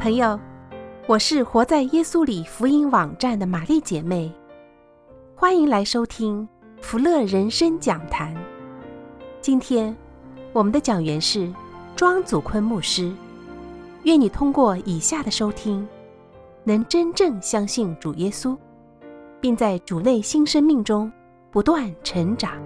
朋友，我是活在耶稣里福音网站的玛丽姐妹，欢迎来收听福乐人生讲坛。今天我们的讲员是庄祖坤牧师。愿你通过以下的收听，能真正相信主耶稣，并在主内新生命中不断成长。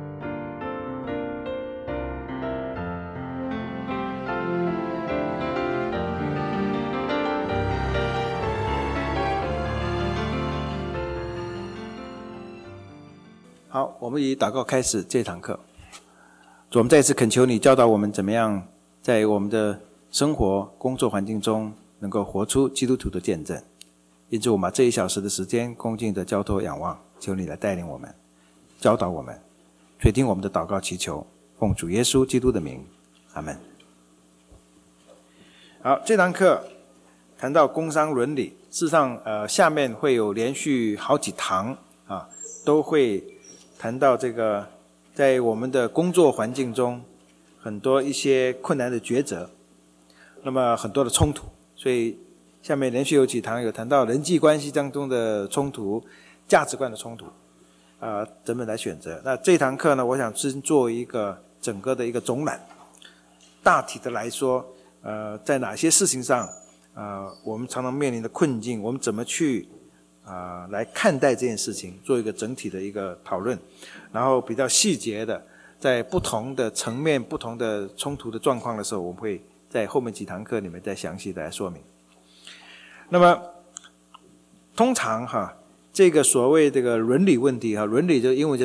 好，我们以祷告开始这堂课。主，我们再次恳求你教导我们怎么样在我们的生活工作环境中能够活出基督徒的见证。因此我们把这1小时的时间恭敬的交托仰望，求你来带领我们，教导我们，垂听我们的祷告祈求，奉主耶稣基督的名，阿们。好，这堂课谈到工商伦理，事实上下面会有连续好几堂都会谈到这个在我们的工作环境中很多一些困难的抉择，那么很多的冲突，所以下面连续有几堂有谈到人际关系当中的冲突、价值观的冲突怎么来选择。那这堂课呢，我想先做一个整个的一个总览，大体的来说在哪些事情上我们常常面临的困境，我们怎么去来看待这件事情，做一个整体的一个讨论，然后比较细节的在不同的层面、不同的冲突的状况的时候，我们会在后面几堂课里面再详细的来说明。那么通常这个所谓这个伦理问题伦理就英文就是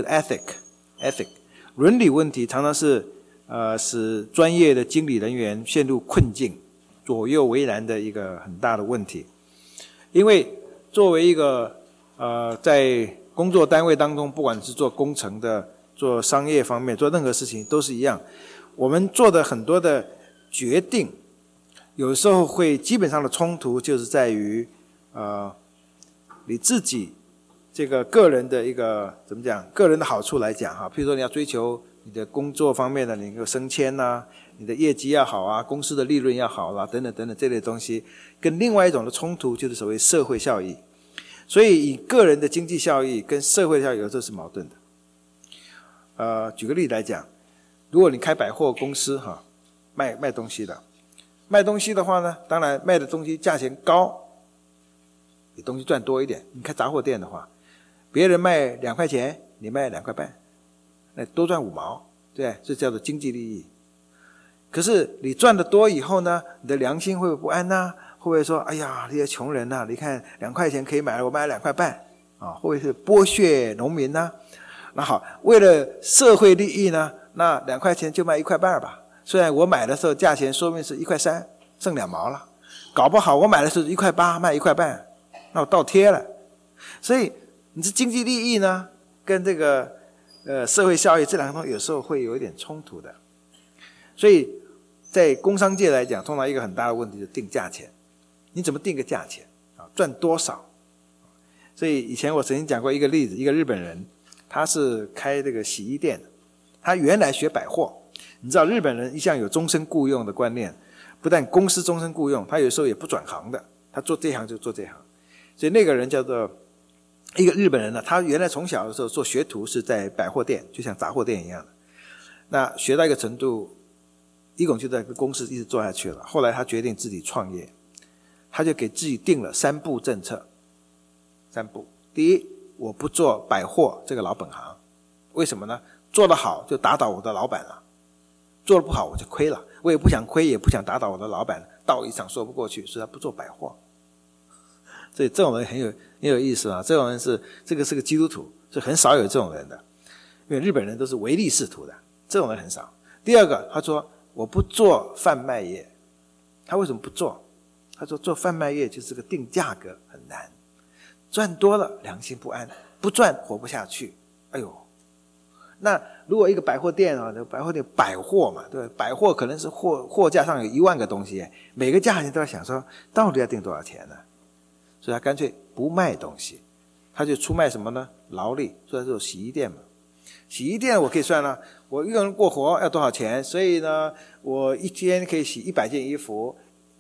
ethic， 伦理问题常常是使专业的经理人员陷入困境、左右为难的一个很大的问题。因为作为一个在工作单位当中，不管是做工程的、做商业方面、做任何事情都是一样，我们做的很多的决定有时候会基本上的冲突就是在于你自己这个个人的一个怎么讲，个人的好处来讲譬如说你要追求你的工作方面的你的升迁你的业绩要好公司的利润要好等等等等这类东西，跟另外一种的冲突就是所谓社会效益。所以以个人的经济效益跟社会效益有时候是矛盾的。举个例子来讲，如果你开百货公司卖东西的话呢，当然卖的东西价钱高，你东西赚多一点。你开杂货店的话，别人卖2块钱，你卖2块半，那多赚5毛，对，这叫做经济利益。可是你赚的多以后呢，你的良心会不会不安呢？会不会说，哎呀，这些穷人你看2块钱可以买，我买2块半会不会是剥削农民呢？那好，为了社会利益呢，那2块钱就卖1块半吧。虽然我买的时候价钱说明是1块3，剩2毛了，搞不好我买的时候1块8，卖1块半，那我倒贴了。所以你是经济利益呢，跟这个社会效益这两个东西有时候会有一点冲突的。所以在工商界来讲，通常一个很大的问题就是定价钱。你怎么定个价钱赚多少？所以以前我曾经讲过一个例子，一个日本人，他是开这个洗衣店的，他原来学百货。你知道日本人一向有终身雇用的观念，不但公司终身雇用，他有时候也不转行的，他做这行就做这行。所以那个人叫做一个日本人他原来从小的时候做学徒是在百货店，就像杂货店一样的。那学到一个程度，一共就在公司一直做下去了。后来他决定自己创业，他就给自己定了3步政策。3步，第一，我不做百货这个老本行。为什么呢？做得好就打倒我的老板了，做得不好我就亏了，我也不想亏，也不想打倒我的老板，道义上说不过去，所以他不做百货。所以这种人很有意思这种人这个是个基督徒，所以很少有这种人的，因为日本人都是唯利是图的，这种人很少。第二个，他说我不做贩卖业。他为什么不做？他说做贩卖业就是个定价格很难，赚多了良心不安，不赚活不下去。哎呦，那如果一个百货店百货店百货嘛，对吧？百货可能是货架上有1万个东西，每个价钱都要想说到底要定多少钱呢？所以他干脆不卖东西，他就出卖什么呢？劳力。所以说洗衣店嘛，洗衣店我可以算我一个人过活要多少钱，所以呢我一天可以洗100件衣服，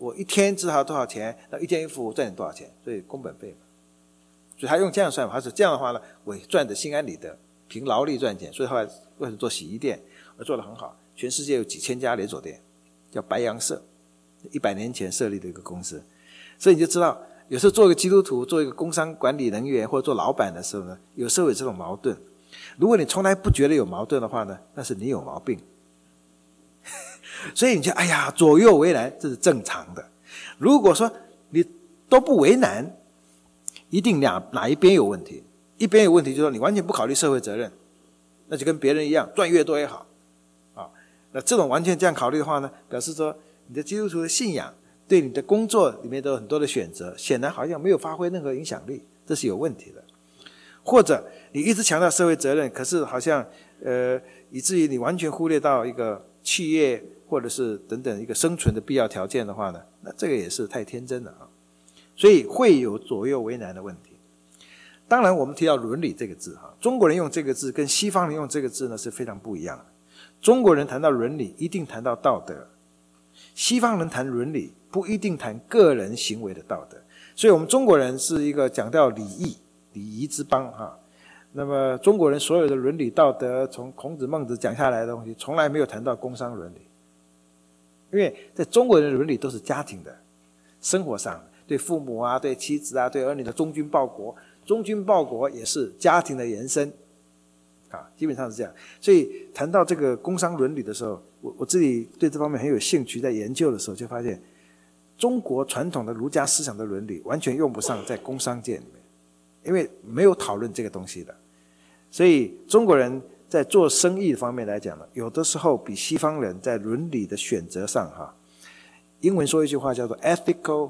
我一天制造多少钱，那一件衣服我赚你多少钱，所以工本费嘛。所以他用这样算法，他说这样的话呢，我赚得心安理得，凭劳力赚钱。所以后来为什么做洗衣店，我做得很好，全世界有几千家连锁店，叫白洋社，100年前设立的一个公司。所以你就知道，有时候做一个基督徒，做一个工商管理人员或者做老板的时候呢，有时候有这种矛盾。如果你从来不觉得有矛盾的话呢，那是你有毛病。所以你就哎呀左右为难，这是正常的。如果说你都不为难，一定哪一边有问题。一边有问题就是说你完全不考虑社会责任，那就跟别人一样，赚越多越好啊。那这种完全这样考虑的话呢，表示说你的基督徒的信仰对你的工作里面都有很多的选择，显然好像没有发挥任何影响力，这是有问题的。或者你一直强调社会责任，可是好像以至于你完全忽略到一个企业或者是等等一个生存的必要条件的话呢，那这个也是太天真了啊。所以会有左右为难的问题。当然我们提到伦理这个字哈，中国人用这个字跟西方人用这个字呢是非常不一样的。中国人谈到伦理一定谈到道德，西方人谈伦理不一定谈个人行为的道德。所以我们中国人是一个讲到礼仪之邦哈。那么中国人所有的伦理道德，从孔子孟子讲下来的东西，从来没有谈到工商伦理。因为在中国人的伦理都是家庭的，生活上对父母啊，对妻子啊，对儿女的忠君报国，忠君报国也是家庭的延伸啊，基本上是这样。所以谈到这个工商伦理的时候，我自己对这方面很有兴趣，在研究的时候就发现，中国传统的儒家思想的伦理完全用不上在工商界里面，因为没有讨论这个东西的。所以中国人在做生意方面来讲呢，有的时候比西方人在伦理的选择上哈，英文说一句话叫做 ethical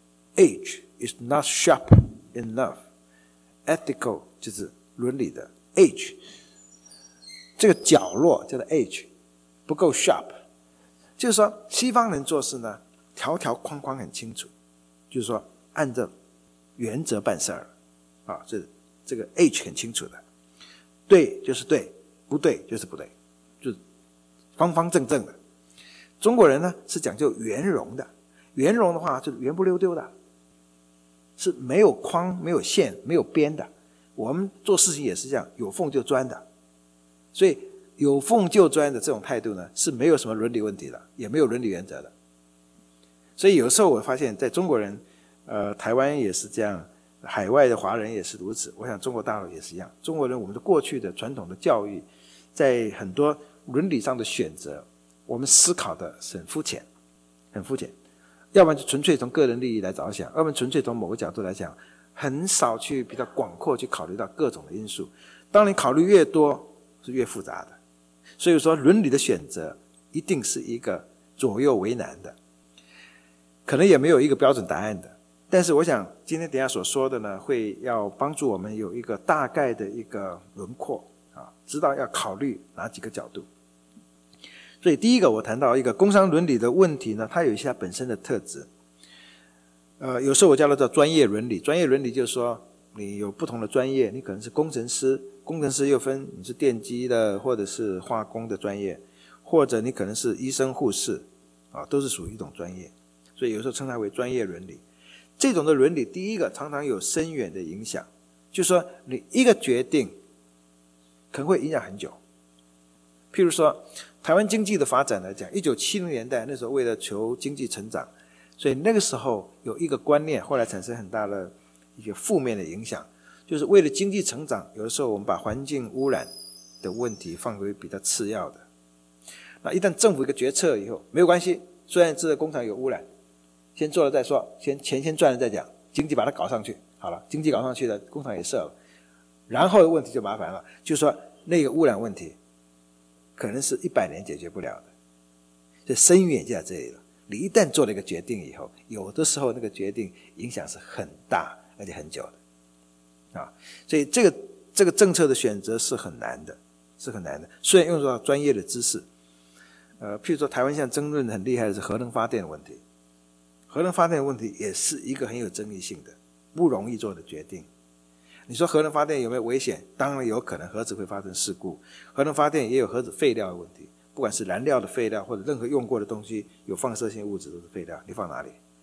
edge is not sharp enough。 ethical 就是伦理的 edge， 这个角落叫做 edge 不够 sharp， 就是说西方人做事呢条条框框很清楚，就是说按照原则办事儿啊，这个 edge 很清楚的，对就是对，不对就是不对，就是方方正正的。中国人呢是讲究圆融的，圆融的话就是圆不溜丢的，是没有框没有线没有边的。我们做事情也是这样，有缝就钻的。所以有缝就钻的这种态度呢，是没有什么伦理问题的，也没有伦理原则的。所以有时候我发现在中国人台湾也是这样，海外的华人也是如此，我想中国大陆也是一样。中国人我们的过去的传统的教育，在很多伦理上的选择，我们思考的是很肤浅，很肤浅。要不然就纯粹从个人利益来着想，要不然纯粹从某个角度来讲，很少去比较广阔去考虑到各种的因素。当你考虑越多，是越复杂的。所以说伦理的选择一定是一个左右为难的，可能也没有一个标准答案的。但是我想今天等一下所说的呢，会要帮助我们有一个大概的一个轮廓啊，知道要考虑哪几个角度。所以第一个我谈到一个工商伦理的问题呢，它有一些它本身的特质。有时候我叫它叫专业伦理。专业伦理就是说你有不同的专业，你可能是工程师，工程师又分你是电机的或者是化工的专业，或者你可能是医生护士啊，都是属于一种专业。所以有时候称它为专业伦理。这种的伦理第一个常常有深远的影响，就是说你一个决定可能会影响很久。譬如说台湾经济的发展来讲，1970年代那时候为了求经济成长，所以那个时候有一个观念后来产生很大的一个负面的影响，就是为了经济成长，有的时候我们把环境污染的问题放为比较次要的。那一旦政府一个决策以后，没有关系，虽然这个工厂有污染，先做了再说，钱先赚了再讲，经济把它搞上去，好了，经济搞上去了，工厂也设了，然后的问题就麻烦了，就是说那个污染问题可能是100年解决不了的，所以深远就在这里了。你一旦做了一个决定以后，有的时候那个决定影响是很大而且很久的啊，所以这个政策的选择是很难的，是很难的。虽然用到专业的知识，譬如说台湾现在争论很厉害的是核能发电的问题，核能发电的问题也是一个很有争议性的，不容易做的决定。你说核能发电有没有危险？当然有可能，核子会发生事故。核能发电也有核子废料的问题，不管是燃料的废料或者任何用过的东西，有放射性物质都是废料，你放哪里？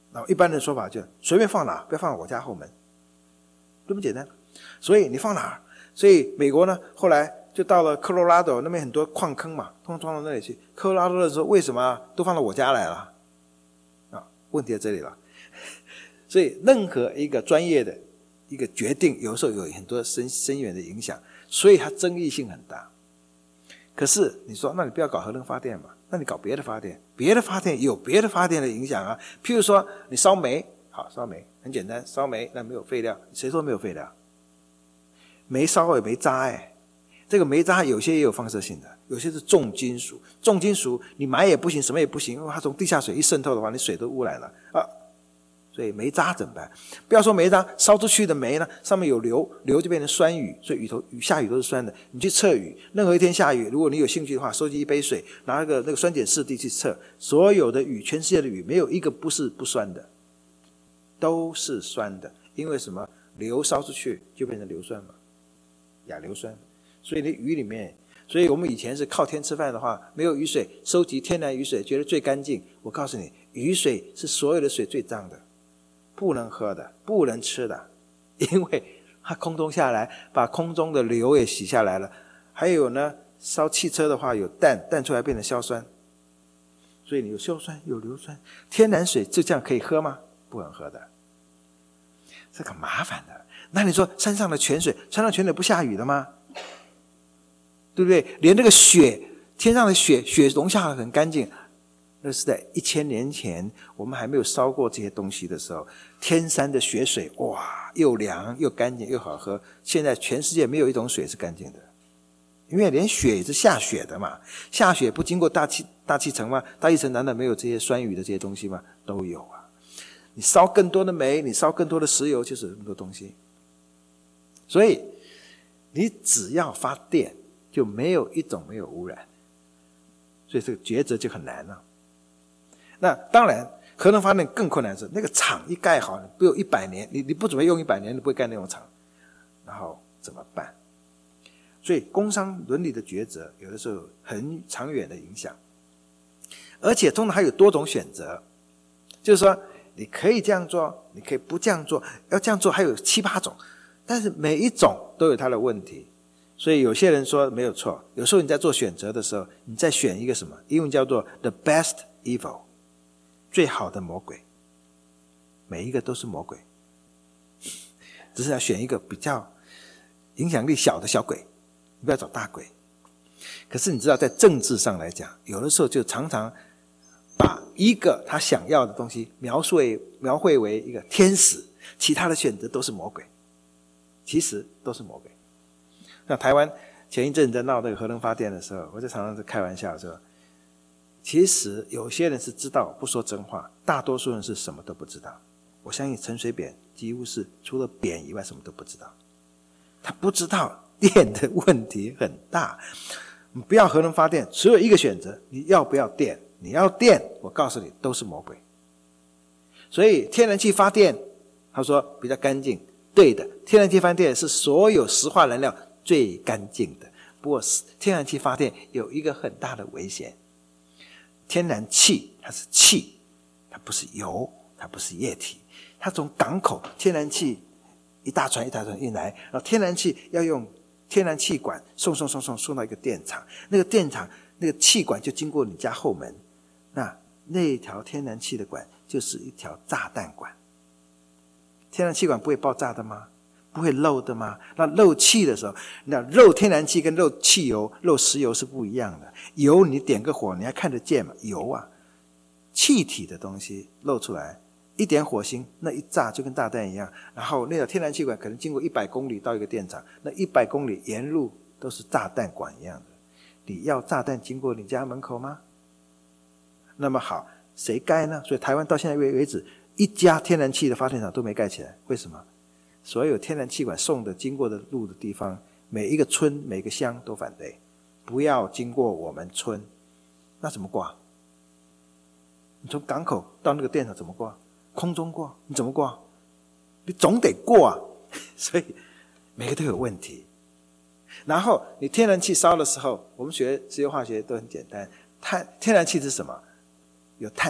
然后一般的说法就随便放哪，不要放我家后门，这么简单。所以你放哪？所以美国呢后来就到了科罗拉多那边很多矿坑嘛，通通到那里去。科罗拉多的时候为什么都放到我家来了？问题在这里了。所以任何一个专业的一个决定，有时候有很多深远的影响，所以它争议性很大。可是你说，那你不要搞核能发电嘛？那你搞别的发电，别的发电有别的发电的影响啊。譬如说你烧煤，好，烧煤很简单，烧煤那没有废料，谁说没有废料？煤烧也没渣这个煤渣有些也有放射性的，有些是重金属，重金属你埋也不行，什么也不行，因为它从地下水一渗透的话，你水都污染了啊。所以煤渣怎么办？不要说煤渣，烧出去的煤呢，上面有硫就变成酸雨，所以雨下雨都是酸的。你去测雨，任何一天下雨，如果你有兴趣的话，收集一杯水，拿那个酸碱试剂去测，所有的雨，全世界的雨没有一个不是不酸的，都是酸的。因为什么？硫烧出去就变成硫酸嘛，亚硫酸。所以你雨里面，所以我们以前是靠天吃饭的话，没有雨水，收集天然雨水，觉得最干净。我告诉你，雨水是所有的水最脏的，不能喝的，不能吃的，因为它空中下来，把空中的硫也洗下来了。还有呢，烧汽车的话有氮出来变成硝酸，所以你有硝酸有硫酸，天然水就这样可以喝吗？不能喝的，这个麻烦的。那你说山上的泉水不下雨的吗？对不对？连那个雪，天上的雪融下来很干净，那是在1000年前我们还没有烧过这些东西的时候，天山的雪水哇，又凉又干净又好喝。现在全世界没有一种水是干净的，因为连雪也是下雪的嘛，下雪不经过大气层吗？大气层难道没有这些酸雨的这些东西吗？都有啊。你烧更多的煤，你烧更多的石油，就是很多东西。所以你只要发电，就没有一种没有污染，所以这个抉择就很难了。那当然核能发电更困难是那个厂一盖好不有100年，你不准备用100年，你不会盖那种厂，然后怎么办？所以工商伦理的抉择有的时候很长远的影响，而且通常还有多种选择，就是说你可以这样做，你可以不这样做，要这样做还有7、8种，但是每一种都有它的问题。所以有些人说没有错，有时候你在做选择的时候，你在选一个什么，英文叫做 the best evil， 最好的魔鬼，每一个都是魔鬼，只是要选一个比较影响力小的小鬼，你不要找大鬼。可是你知道在政治上来讲，有的时候就常常把一个他想要的东西描绘为一个天使，其他的选择都是魔鬼，其实都是魔鬼。那台湾前一阵在闹那个核能发电的时候，我就常常在开玩笑说，其实有些人是知道不说真话，大多数人是什么都不知道。我相信陈水扁几乎是除了扁以外什么都不知道，他不知道电的问题很大。你不要核能发电，只有一个选择，你要不要电？你要电，我告诉你都是魔鬼。所以天然气发电他说比较干净，对的，天然气发电是所有石化燃料最干净的。不过天然气发电有一个很大的危险，天然气它是气，它不是油，它不是液体。它从港口天然气一大船一大船运来，然后天然气要用天然气管送到一个电厂，那个电厂那个气管就经过你家后门，那一条天然气的管就是一条炸弹管。天然气管不会爆炸的吗？不会漏的吗？那漏气的时候，那漏天然气跟漏汽油、漏石油是不一样的。油你点个火你还看得见吗？油啊，气体的东西漏出来，一点火星，那一炸就跟炸弹一样。然后那条天然气管可能经过100公里到一个电厂，那100公里沿路都是炸弹管一样的。你要炸弹经过你家门口吗？那么好，谁盖呢？所以台湾到现在为止，一家天然气的发电厂都没盖起来。为什么？所有天然气管送的经过的路的地方，每一个村每个乡都反对，不要经过我们村。那怎么过？你从港口到那个电厂怎么过？空中过？你怎么过？你总得过啊。所以每个都有问题。然后你天然气烧的时候，我们学石油化学都很简单，天然气是什么？有碳，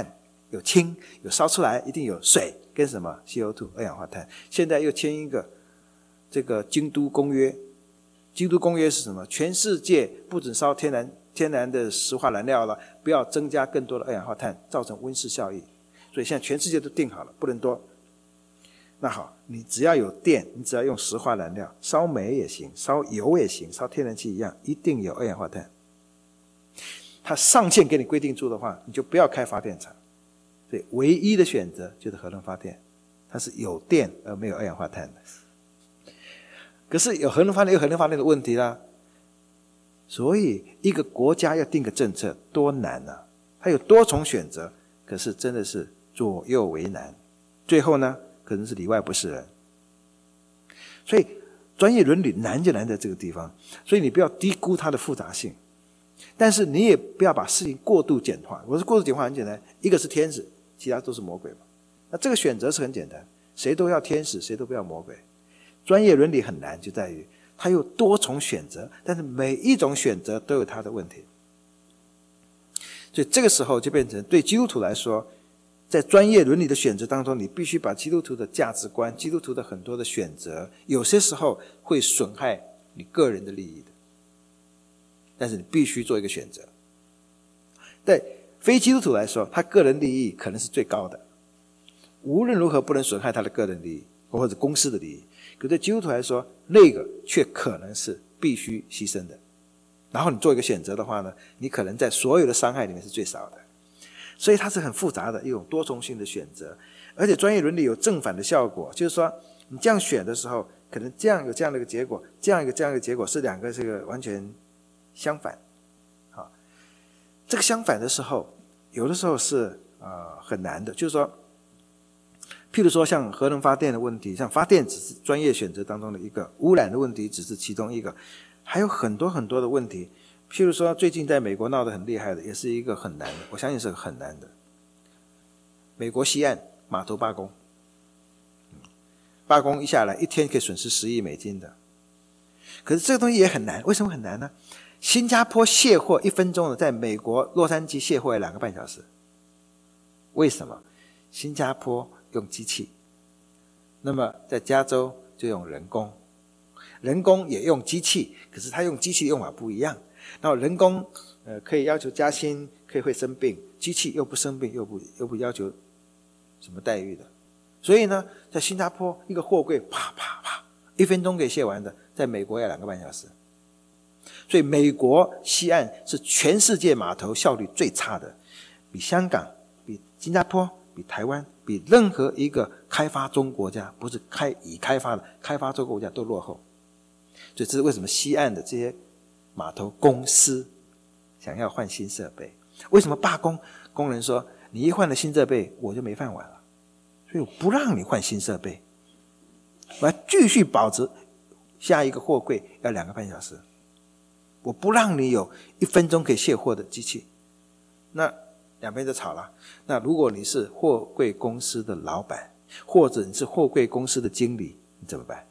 有氢，有烧出来一定有水跟什么 CO2 二氧化碳。现在又签一个这个京都公约，京都公约是什么？全世界不准烧天然的石化燃料了，不要增加更多的二氧化碳，造成温室效应。所以现在全世界都定好了，不能多。那好，你只要有电，你只要用石化燃料，烧煤也行，烧油也行，烧天然气一样，一定有二氧化碳。它上限给你规定住的话，你就不要开发电厂。所以唯一的选择就是核能发电，它是有电而没有二氧化碳的。可是有核能发电有核能发电的问题啦，所以一个国家要定个政策多难啊！它有多重选择，可是真的是左右为难，最后呢可能是里外不是人。所以专业伦理难就难在这个地方，所以你不要低估它的复杂性，但是你也不要把事情过度简化。我说过度简化很简单，一个是天使，其他都是魔鬼嘛。那这个选择是很简单，谁都要天使，谁都不要魔鬼。专业伦理很难就在于它有多重选择，但是每一种选择都有它的问题。所以这个时候就变成对基督徒来说，在专业伦理的选择当中，你必须把基督徒的价值观，基督徒的很多的选择，有些时候会损害你个人的利益的，但是你必须做一个选择。对非基督徒来说，他个人利益可能是最高的，无论如何不能损害他的个人利益或者公司的利益。可对基督徒来说，那个却可能是必须牺牲的。然后你做一个选择的话呢，你可能在所有的伤害里面是最少的。所以它是很复杂的一种多重性的选择，而且专业伦理有正反的效果，就是说你这样选的时候，可能这样有这样的一个结果，这样一个结果是两个这个完全相反。好，这个相反的时候，有的时候是很难的，就是说譬如说像核能发电的问题，像发电只是专业选择当中的一个，污染的问题只是其中一个，还有很多很多的问题。譬如说最近在美国闹得很厉害的，也是一个很难的，我相信是很难的。美国西岸码头罢工，罢工一下来一天可以损失10亿美金的。可是这个东西也很难，为什么很难呢？新加坡卸货1分钟的，在美国洛杉矶卸货要2个半小时。为什么？新加坡用机器，那么在加州就用人工，人工也用机器，可是他用机器的用法不一样。然后人工可以要求加薪，可以会生病，机器又不生病，又不要求什么待遇的。所以呢，在新加坡一个货柜啪啪啪1分钟可以卸完的，在美国要2个半小时。所以美国西岸是全世界码头效率最差的，比香港、比新加坡、比台湾、比任何一个开发中国家，不是已开发的开发中国家都落后。所以这是为什么西岸的这些码头公司想要换新设备。为什么罢工？工人说你一换了新设备我就没饭碗了，所以我不让你换新设备，我要继续保持下一个货柜要2个半小时，我不让你有1分钟可以卸货的机器。那两边就吵了。那如果你是货柜公司的老板，或者你是货柜公司的经理，你怎么办？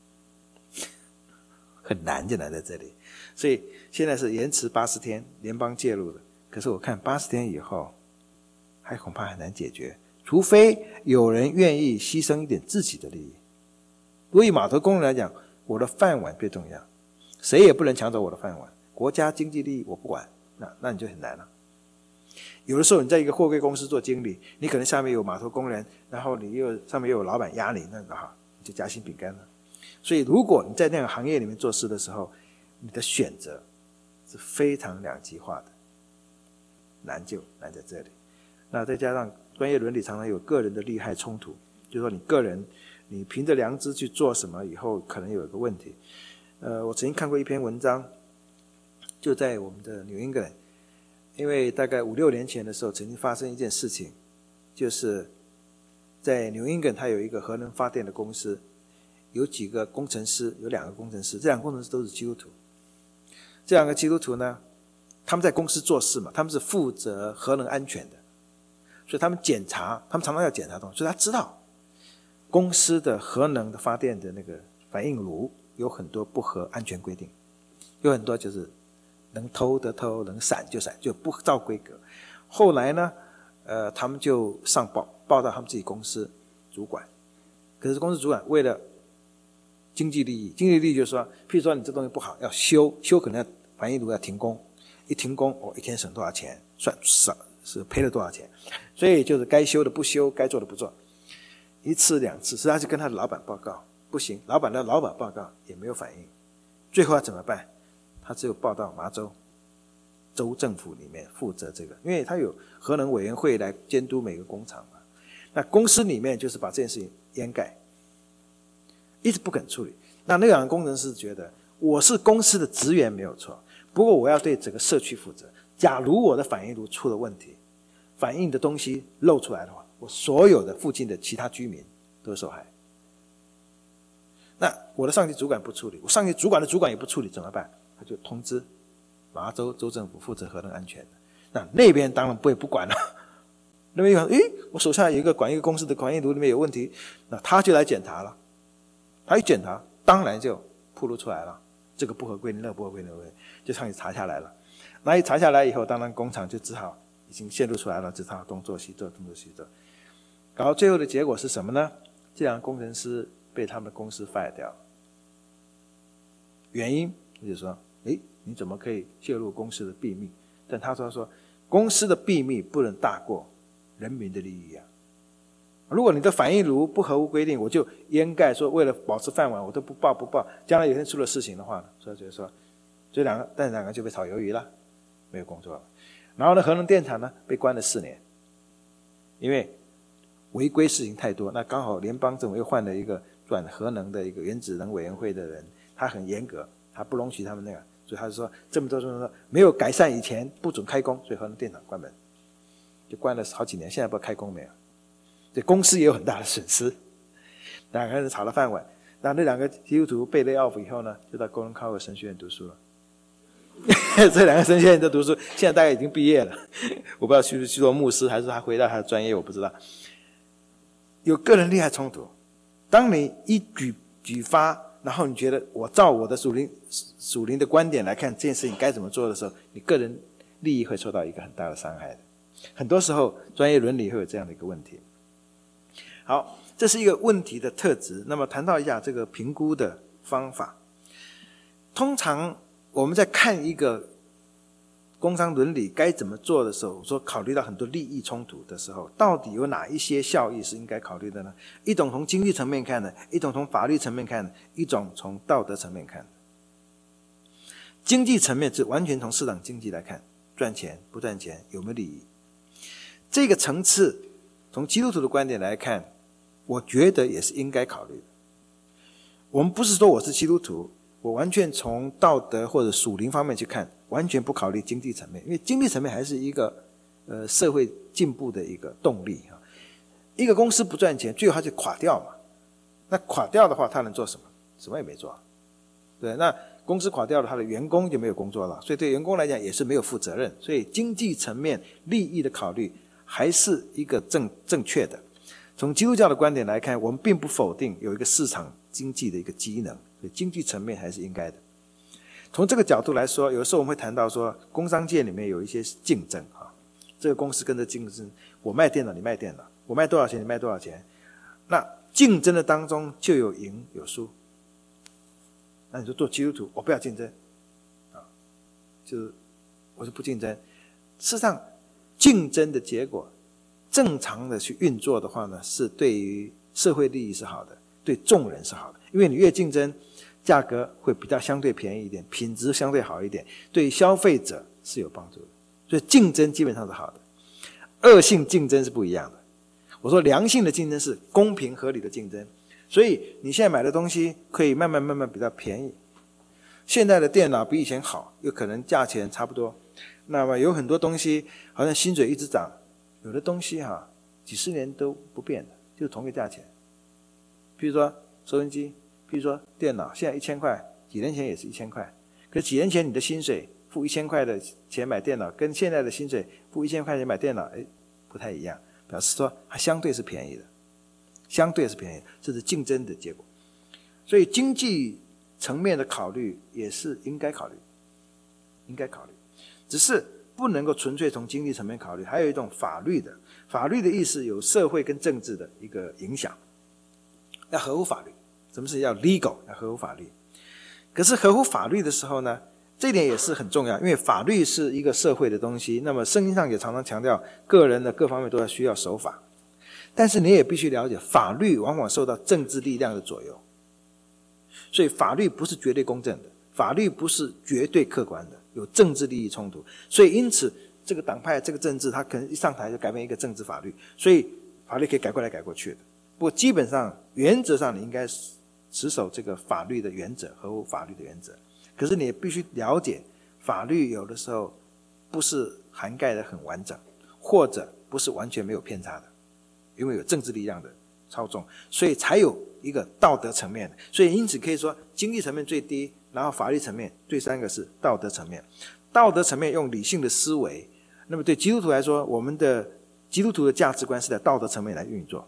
很难就难在这里。所以现在是延迟80天，联邦介入的。可是我看80天以后还恐怕很难解决，除非有人愿意牺牲一点自己的利益。对于码头工人来讲，我的饭碗最重要，谁也不能抢走我的饭碗，国家经济利益我不管，那你就很难了。有的时候你在一个货柜公司做经理，你可能下面有码头工人，然后上面又有老板压你，那好，你就夹心饼干了。所以如果你在那个行业里面做事的时候，你的选择是非常两极化的，难在这里。那再加上专业伦理常常有个人的利害冲突，就是说你个人你凭着良知去做什么以后可能有一个问题。我曾经看过一篇文章，就在我们的New England，因为大概5-6年前的时候曾经发生一件事情，就是在New England它有一个核能发电的公司，有几个工程师，有2个工程师，这2个工程师都是基督徒。这2个基督徒呢，他们在公司做事嘛，他们是负责核能安全的，所以他们常常要检查东西，所以他知道公司的核能的发电的那个反应炉有很多不合安全规定，有很多就是能偷的偷，能闪就闪，就不照规格。后来呢他们就上报到他们自己公司主管。可是公司主管为了经济利益就是说，譬如说你这东西不好要修可能反应炉要停工，一停工一天省多少钱，算是赔了多少钱，所以就是该修的不修，该做的不做，一次两次，所以他就跟他的老板报告，不行，老板报告也没有反应，最后他怎么办？他只有报到麻州州政府里面负责这个，因为他有核能委员会来监督每个工厂嘛。那公司里面就是把这件事情掩盖，一直不肯处理。那两个工程师觉得，我是公司的职员没有错，不过我要对整个社区负责。假如我的反应炉出了问题，反应的东西漏出来的话，我所有的附近的其他居民都受害。那我的上级主管不处理，我上级主管的主管也不处理，怎么办？他就通知麻州州政府负责核能安全的。那边当然不会不管了。那边我手下有一个管一个公司的反应炉里面有问题，那他就来检查了。他一检查，当然就暴露出来了，这个不合规定，那个不合规定，就上去查下来了。那一查下来以后，当然工厂就只好已经泄露出来了，只好东做西做，东做西做。搞到最后的结果是什么呢？这两个工程师被他们的公司 fire 掉了。原因就是说，你怎么可以泄露公司的秘密？但他说公司的秘密不能大过人民的利益啊！如果你的反应炉不合乎规定，我就掩盖说为了保持饭碗，我都不报，将来有一天出了事情的话呢，所以两个就被炒鱿鱼了，没有工作了。然后呢，核能电厂呢被关了4年，因为违规事情太多。那刚好联邦政府又换了一个转核能的一个原子能委员会的人，他很严格，他不容许他们那个，所以他就说这么多没有改善以前不准开工，所以核能电厂关门，就关了好几年，现在不知道开工没有。对公司也有很大的损失，两个人炒了饭碗。那两个基督徒被lay off以后呢，就到Golden Collar神学院读书了。这两个神学院都读书，现在大概已经毕业了。我不知道去做牧师，还是他回到他的专业，我不知道。有个人利害冲突，当你一举发，然后你觉得我照我的属灵的观点来看这件事情该怎么做的时候，你个人利益会受到一个很大的伤害的。很多时候专业伦理会有这样的一个问题。好，这是一个问题的特质。那么谈到一下这个评估的方法。通常我们在看一个工商伦理该怎么做的时候，说考虑到很多利益冲突的时候，到底有哪一些效益是应该考虑的呢？一种从经济层面看的，一种从法律层面看的，一种从道德层面看的。经济层面是完全从市场经济来看，赚钱不赚钱，有没有利益。这个层次从基督徒的观点来看，我觉得也是应该考虑的。我们不是说我是基督徒，我完全从道德或者属灵方面去看，完全不考虑经济层面，因为经济层面还是一个社会进步的一个动力啊。一个公司不赚钱，最后它就垮掉嘛。那垮掉的话，它能做什么？什么也没做。对，那公司垮掉了，他的员工就没有工作了，所以对员工来讲也是没有负责任。所以经济层面利益的考虑还是一个正确的。从基督教的观点来看，我们并不否定有一个市场经济的一个机能，所以经济层面还是应该的。从这个角度来说，有时候我们会谈到说，工商界里面有一些竞争啊，这个公司跟着竞争，我卖电脑你卖电脑，我卖多少钱你卖多少钱，那竞争的当中就有赢有输。那你说做基督徒，我不要竞争啊，就是我就不竞争。事实上，竞争的结果正常的去运作的话呢，是对于社会利益是好的，对众人是好的，因为你越竞争，价格会比较相对便宜一点，品质相对好一点，对消费者是有帮助的。所以竞争基本上是好的，恶性竞争是不一样的。我说良性的竞争是公平合理的竞争，所以你现在买的东西可以慢慢比较便宜。现在的电脑比以前好，有可能价钱差不多。那么有很多东西好像薪水一直涨，有的东西几十年都不变的，就是同一个价钱。比如说收音机，比如说电脑，现在1000块，几年前也是1000块。可是几年前你的薪水付1000块的钱买电脑，跟现在的薪水付1000块钱买电脑，不太一样，表示说它相对是便宜的，相对是便宜的，这是竞争的结果。所以经济层面的考虑也是应该考虑，只是不能够纯粹从经济层面考虑，还有一种法律的。法律的意思有社会跟政治的一个影响，要合乎法律。什么是要 legal， 要合乎法律。可是合乎法律的时候呢，这一点也是很重要，因为法律是一个社会的东西，那么圣经上也常常强调个人的各方面都要需要守法。但是你也必须了解，法律往往受到政治力量的左右，所以法律不是绝对公正的，法律不是绝对客观的，有政治利益冲突。所以因此这个党派这个政治他可能一上台就改变一个政治法律，所以法律可以改过来改过去的。不过基本上原则上你应该持守这个法律的原则，合乎法律的原则。可是你也必须了解，法律有的时候不是涵盖的很完整，或者不是完全没有偏差的，因为有政治力量的操纵，所以才有一个道德层面。所以因此可以说经济层面最低，然后法律层面，第三个是道德层面。道德层面用理性的思维，那么对基督徒来说，我们的基督徒的价值观是在道德层面来运作。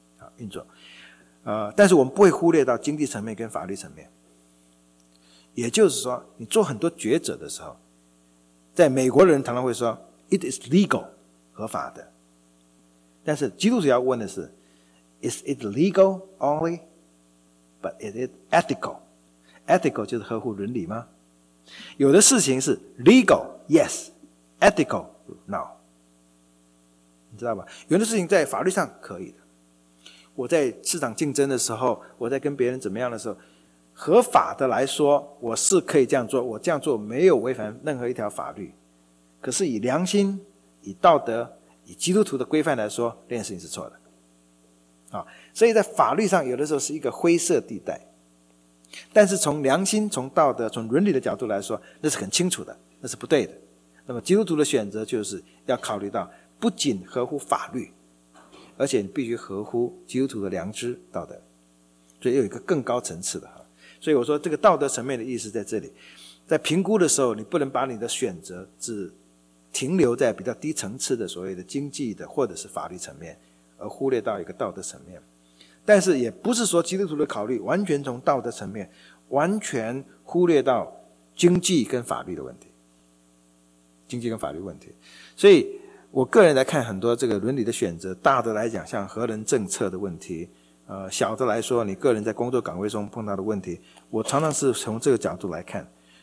但是我们不会忽略到经济层面跟法律层面。也就是说，你做很多抉择的时候，在美国人常常会说 it is legal， 合法的。但是基督徒要问的是 is it legal only but is it ethical？ ethical 就是合乎伦理吗？有的事情是 legal yes， ethical no， 你知道吧？有的事情在法律上可以的。我在市场竞争的时候，我在跟别人怎么样的时候，合法的来说我是可以这样做，我这样做没有违反任何一条法律。可是以良心、以道德、以基督徒的规范来说，这件事情是错的。所以在法律上有的时候是一个灰色地带，但是从良心、从道德、从伦理的角度来说，那是很清楚的，那是不对的。那么基督徒的选择就是要考虑到不仅合乎法律，而且你必须合乎基督徒的良知道德，所以有一个更高层次的。所以我说这个道德层面的意思在这里，在评估的时候，你不能把你的选择只停留在比较低层次的所谓的经济的或者是法律层面，而忽略到一个道德层面。但是也不是说基督徒的考虑完全从道德层面完全忽略到经济跟法律的问题，经济跟法律问题。所以我个人来看很多这个伦理的选择，大的来讲像核能政策的问题，小的来说你个人在工作岗位中碰到的问题，我常常是从这个角度来看。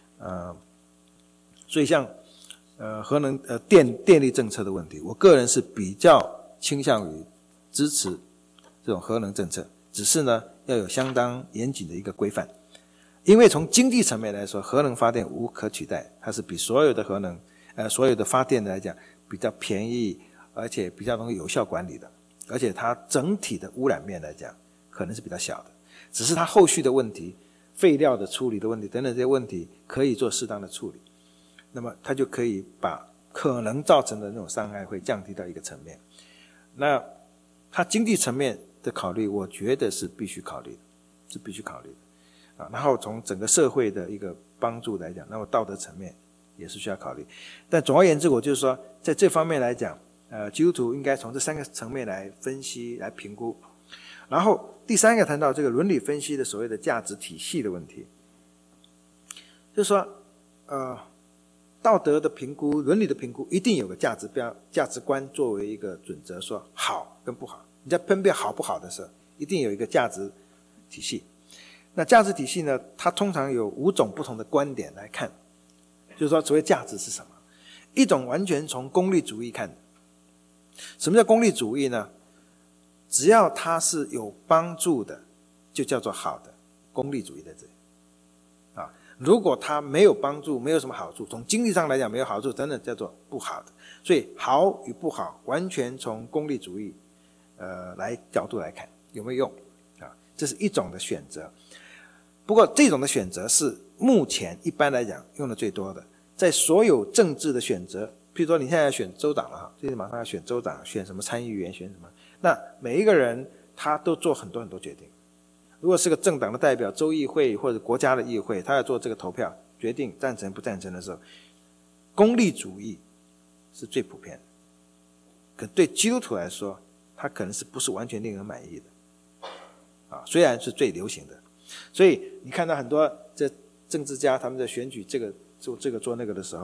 所以像核能电力政策的问题，我个人是比较倾向于支持这种核能政策，只是呢要有相当严谨的一个规范。因为从经济层面来说，核能发电无可取代，它是比所有的核能所有的发电来讲比较便宜，而且比较容易有效管理的，而且它整体的污染面来讲可能是比较小的，只是它后续的问题，废料的处理的问题等等这些问题可以做适当的处理，那么它就可以把可能造成的那种伤害会降低到一个层面。那它经济层面的考虑，我觉得是必须考虑的，是必须考虑的。然后从整个社会的一个帮助来讲，那么道德层面也是需要考虑。但总而言之，我就是说在这方面来讲，基督徒应该从这三个层面来分析来评估。然后第三个谈到这个伦理分析的所谓的价值体系的问题，就是说道德的评估、伦理的评估一定有个价值观作为一个准则，说好跟不好。你在分辨好不好的时候，一定有一个价值体系。那价值体系呢，它通常有5种不同的观点来看，就是说所谓价值是什么。一种完全从功利主义看的。什么叫功利主义呢？只要它是有帮助的就叫做好的，功利主义在这里。如果它没有帮助，没有什么好处，从经济上来讲没有好处等等，叫做不好的。所以好与不好完全从功利主义角度来看有没有用这是一种的选择。不过这种的选择是目前一般来讲用的最多的。在所有政治的选择，譬如说你现在要选州长了，最近马上要选州长，选什么参议员，选什么，那每一个人他都做很多很多决定。如果是个政党的代表，州议会或者国家的议会，他要做这个投票决定赞成不赞成的时候，功利主义是最普遍的。可对基督徒来说，他可能是不是完全令人满意的虽然是最流行的。所以你看到很多这政治家他们在选举这个做那个的时候，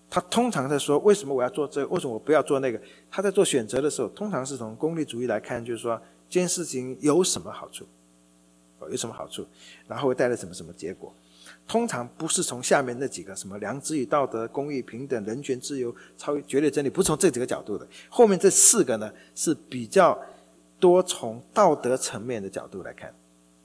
他通常在说为什么我要做这个，为什么我不要做那个，他在做选择的时候通常是从功利主义来看，就是说这件事情有什么好处，有什么好处，然后会带来什么什么结果，通常不是从下面那几个什么良知与道德、公义、平等、人权、自由、超越绝对真理，不是从这几个角度的。后面这4个呢是比较多从道德层面的角度来看。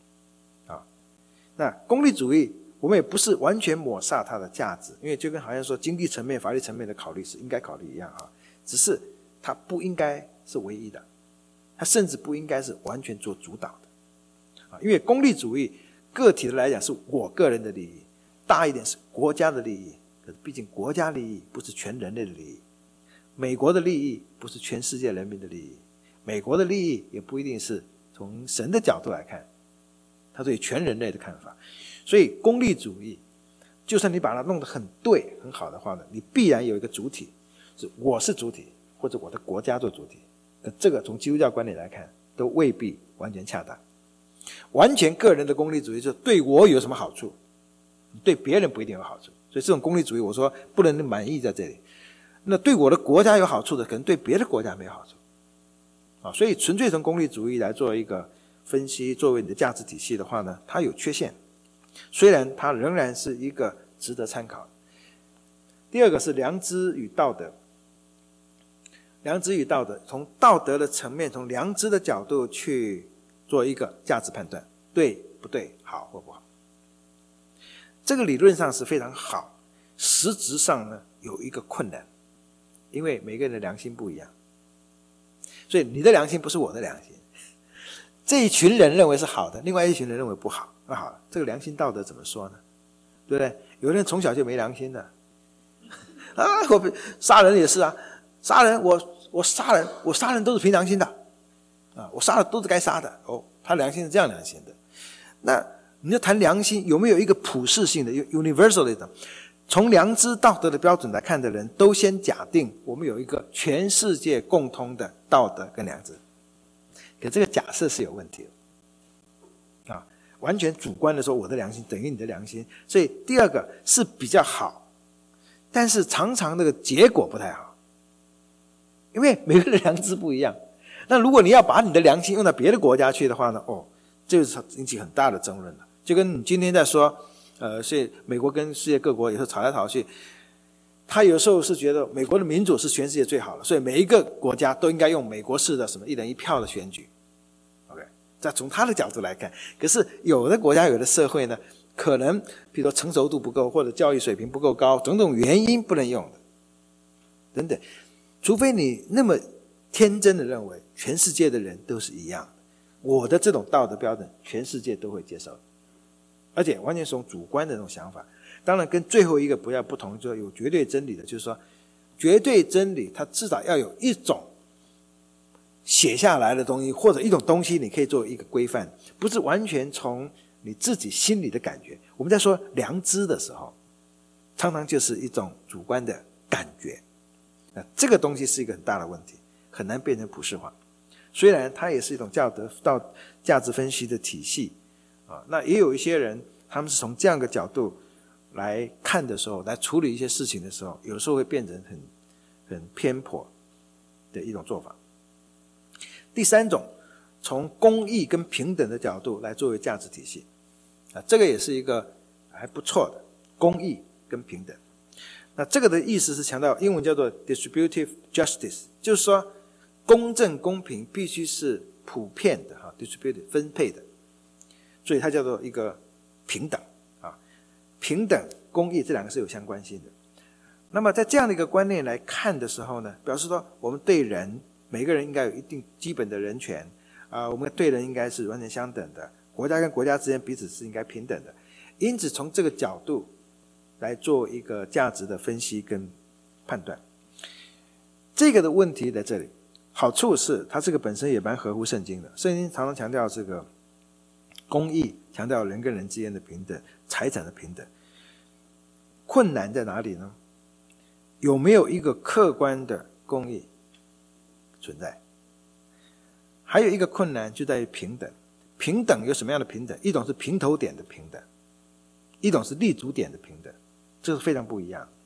那功利主义我们也不是完全抹煞它的价值，因为就跟好像说经济层面、法律层面的考虑是应该考虑一样只是它不应该是唯一的，它甚至不应该是完全做主导的因为功利主义个体的来讲是我个人的利益，大一点是国家的利益，可是毕竟国家利益不是全人类的利益，美国的利益不是全世界人民的利益，美国的利益也不一定是从神的角度来看，他对全人类的看法。所以功利主义就算你把它弄得很对很好的话呢，你必然有一个主体，是我是主体，或者我的国家做主体，可这个从基督教观点来看都未必完全恰当。完全个人的功利主义就是对我有什么好处，对别人不一定有好处，所以这种功利主义我说不能满意在这里。那对我的国家有好处的，可能对别的国家没有好处所以纯粹从功利主义来做一个分析，作为你的价值体系的话呢，它有缺陷，虽然它仍然是一个值得参考。第二个是良知与道德。良知与道德，从道德的层面，从良知的角度去做一个价值判断，对不对，好或不好。这个理论上是非常好，实质上呢有一个困难，因为每个人的良心不一样，所以你的良心不是我的良心，这一群人认为是好的，另外一群人认为不好。那好了，这个良心道德怎么说呢？对不对？有人从小就没良心的我杀人也是杀人我杀人都是凭良心的我杀的都是该杀的他良心是这样良心的。那你要谈良心有没有一个普世性的 universalism， 从良知道德的标准来看的人都先假定我们有一个全世界共通的道德跟良知，可这个假设是有问题的完全主观的说我的良心等于你的良心，所以第二个是比较好，但是常常那个结果不太好，因为每个人的良知不一样。那如果你要把你的良心用到别的国家去的话呢这就是引起很大的争论了。就跟你今天在说所以美国跟世界各国有时候吵来吵去，他有时候是觉得美国的民主是全世界最好的，所以每一个国家都应该用美国式的什么一人一票的选举。再从他的角度来看，可是有的国家有的社会呢，可能比如说成熟度不够，或者教育水平不够高，种种原因不能用的等等。除非你那么天真的认为全世界的人都是一样的，我的这种道德标准全世界都会接受，而且完全是从主观的那种想法。当然跟最后一个不要不同，就是有绝对真理的，就是说绝对真理它至少要有一种写下来的东西，或者一种东西你可以作为一个规范，不是完全从你自己心里的感觉。我们在说良知的时候，常常就是一种主观的感觉，这个东西是一个很大的问题，很难变成普世化。虽然它也是一种价值分析的体系那也有一些人他们是从这样的角度来看的时候，来处理一些事情的时候，有时候会变成很偏颇的一种做法。第三种，从公义跟平等的角度来作为价值体系这个也是一个还不错的公义跟平等。那这个的意思是强调英文叫做 distributive justice， 就是说公正公平必须是普遍的distributive 分配的，所以它叫做一个平等平等公义这两个是有相关性的。那么在这样的一个观念来看的时候呢，表示说我们对人每个人应该有一定基本的人权我们对人应该是完全相等的，国家跟国家之间彼此是应该平等的。因此从这个角度来做一个价值的分析跟判断。这个的问题在这里，好处是它这个本身也蛮合乎圣经的，圣经常常强调这个公义，强调人跟人之间的平等，财产的平等。困难在哪里呢？有没有一个客观的公义存在？还有一个困难就在于平等。平等有什么样的平等？一种是平头点的平等，一种是立足点的平等，这是非常不一样。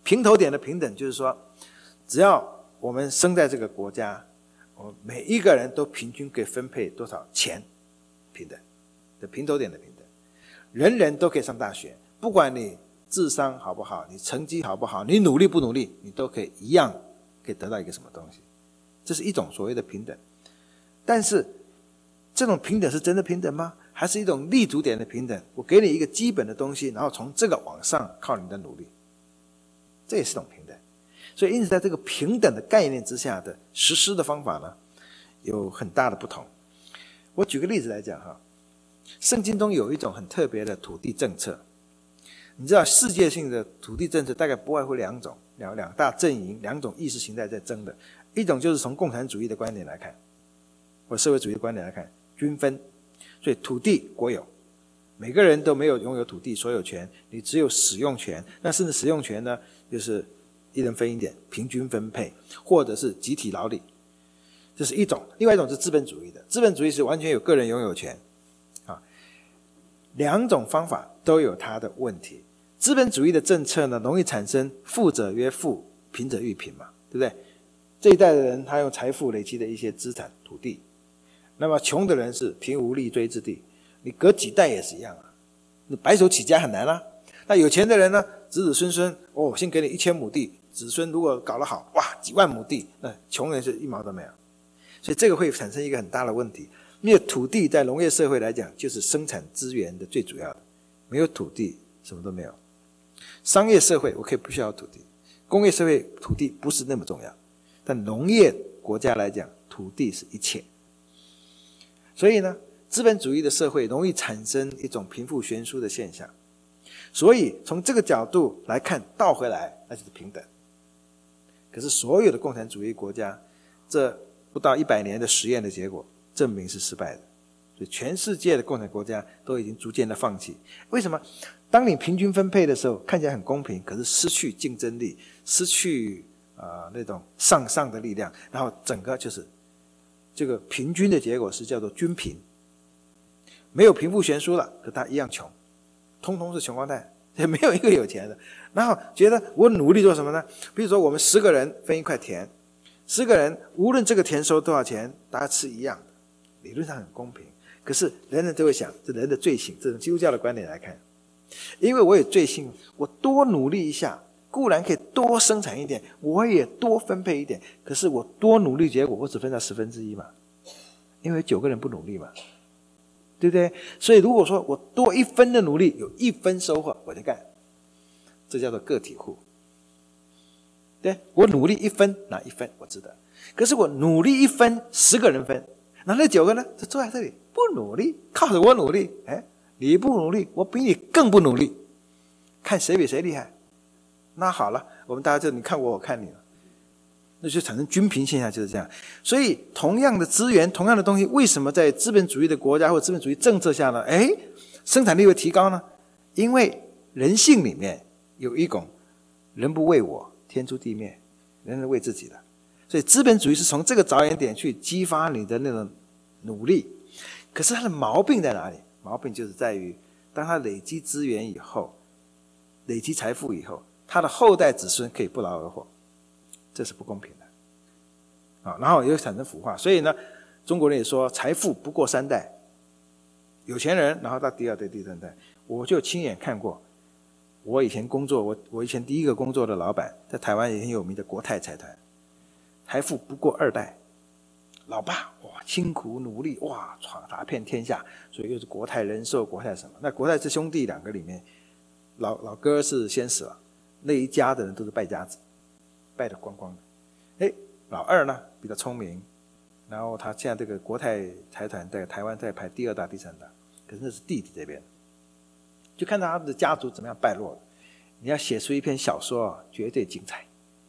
平头点的平等就是说，只要我们生在这个国家，我们每一个人都平均可以分配多少钱，平等的平头点的平等，人人都可以上大学，不管你智商好不好，你成绩好不好，你努力不努力，你都可以一样可以得到一个什么东西，这是一种所谓的平等。但是这种平等是真的平等吗？还是一种立足点的平等？我给你一个基本的东西，然后从这个往上靠你的努力，这也是一种平等。所以因此在这个平等的概念之下的实施的方法呢，有很大的不同。我举个例子来讲哈，圣经中有一种很特别的土地政策。你知道世界性的土地政策大概不外乎两种，两大阵营，两种意识形态在争的。一种就是从共产主义的观点来看，或社会主义的观点来看，均分，所以土地国有，每个人都没有拥有土地所有权，你只有使用权。那甚至使用权呢，就是一人分一点，平均分配，或者是集体劳力，这是一种。另外一种是资本主义的，资本主义是完全有个人拥有权啊。两种方法都有它的问题。资本主义的政策呢，容易产生富者曰富，贫者愈贫嘛，对不对？这一代的人他用财富累积的一些资产土地，那么穷的人是贫无立锥之地，你隔几代也是一样啊，你白手起家很难啊。那有钱的人呢，子子孙孙先给你1000亩地，子孙如果搞得好，哇，几万亩地，那穷人是一毛都没有。所以这个会产生一个很大的问题，因为土地在农业社会来讲就是生产资源的最主要的，没有土地什么都没有。商业社会我可以不需要土地，工业社会土地不是那么重要，但农业国家来讲，土地是一切。所以呢，资本主义的社会容易产生一种贫富悬殊的现象。所以从这个角度来看，倒回来那就是平等。可是所有的共产主义国家，这不到100年的实验的结果证明是失败的。所以全世界的共产国家都已经逐渐的放弃。为什么？当你平均分配的时候看起来很公平，可是失去竞争力，失去那种向上的力量，然后整个就是这个平均的结果是叫做均贫，没有贫富悬殊了，可他一样穷，通通是穷光蛋，也没有一个有钱的。然后觉得我努力做什么呢？比如说我们10个人分一块田，10个人无论这个田收多少钱，大家吃一样的，理论上很公平。可是人人都会想，这人的罪性，这种基督教的观点来看，因为我有罪性，我多努力一下，固然可以多生产一点，我也多分配一点，可是我多努力结果我只分到1/10嘛，因为9个人不努力嘛，对不对？所以如果说我多1分的努力有1分收获，我就干，这叫做个体户。对，我努力1分拿1分，我知道。可是我努力1分10个人分，那9个呢就坐在这里不努力，靠着我努力，你不努力，我比你更不努力，看谁比谁厉害。那好了，我们大家就你看我，我看你了，那就产生均贫现象，就是这样。所以同样的资源，同样的东西，为什么在资本主义的国家或资本主义政策下呢？生产力会提高呢？因为人性里面有一种人不为我，天诛地灭，人人为自己的。所以资本主义是从这个着眼点去激发你的那种努力。可是它的毛病在哪里？毛病就是在于，当他累积资源以后，累积财富以后，他的后代子孙可以不劳而获，这是不公平的。然后又产生腐化。所以呢，中国人也说财富不过3代，有钱人然后到第2代第3代。我就亲眼看过，我以前工作，我以前第一个工作的老板在台湾也很有名的国泰财团，财富不过2代，老爸辛苦努力打遍天下，所以又是国泰人寿，国泰什么？那国泰是兄弟2个里面，老哥是先死了，那一家的人都是败家子，败得光光的。老二呢比较聪明，然后他现在这个国泰财团在台湾在排第2大第3大，可是那是弟弟这边，就看到他们的家族怎么样败落。你要写出一篇小说绝对精彩。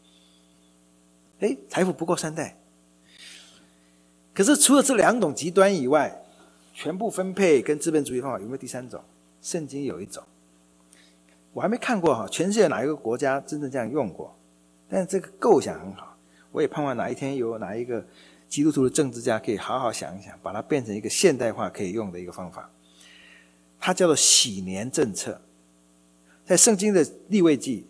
财富不过3代。可是除了这2种极端以外，全部分配跟资本主义方法有没有第3种？圣经有一种，我还没看过全世界哪一个国家真正这样用过，但是这个构想很好，我也盼望哪一天有哪一个基督徒的政治家可以好好想一想，把它变成一个现代化可以用的一个方法。它叫做禧年政策。在圣经的利未记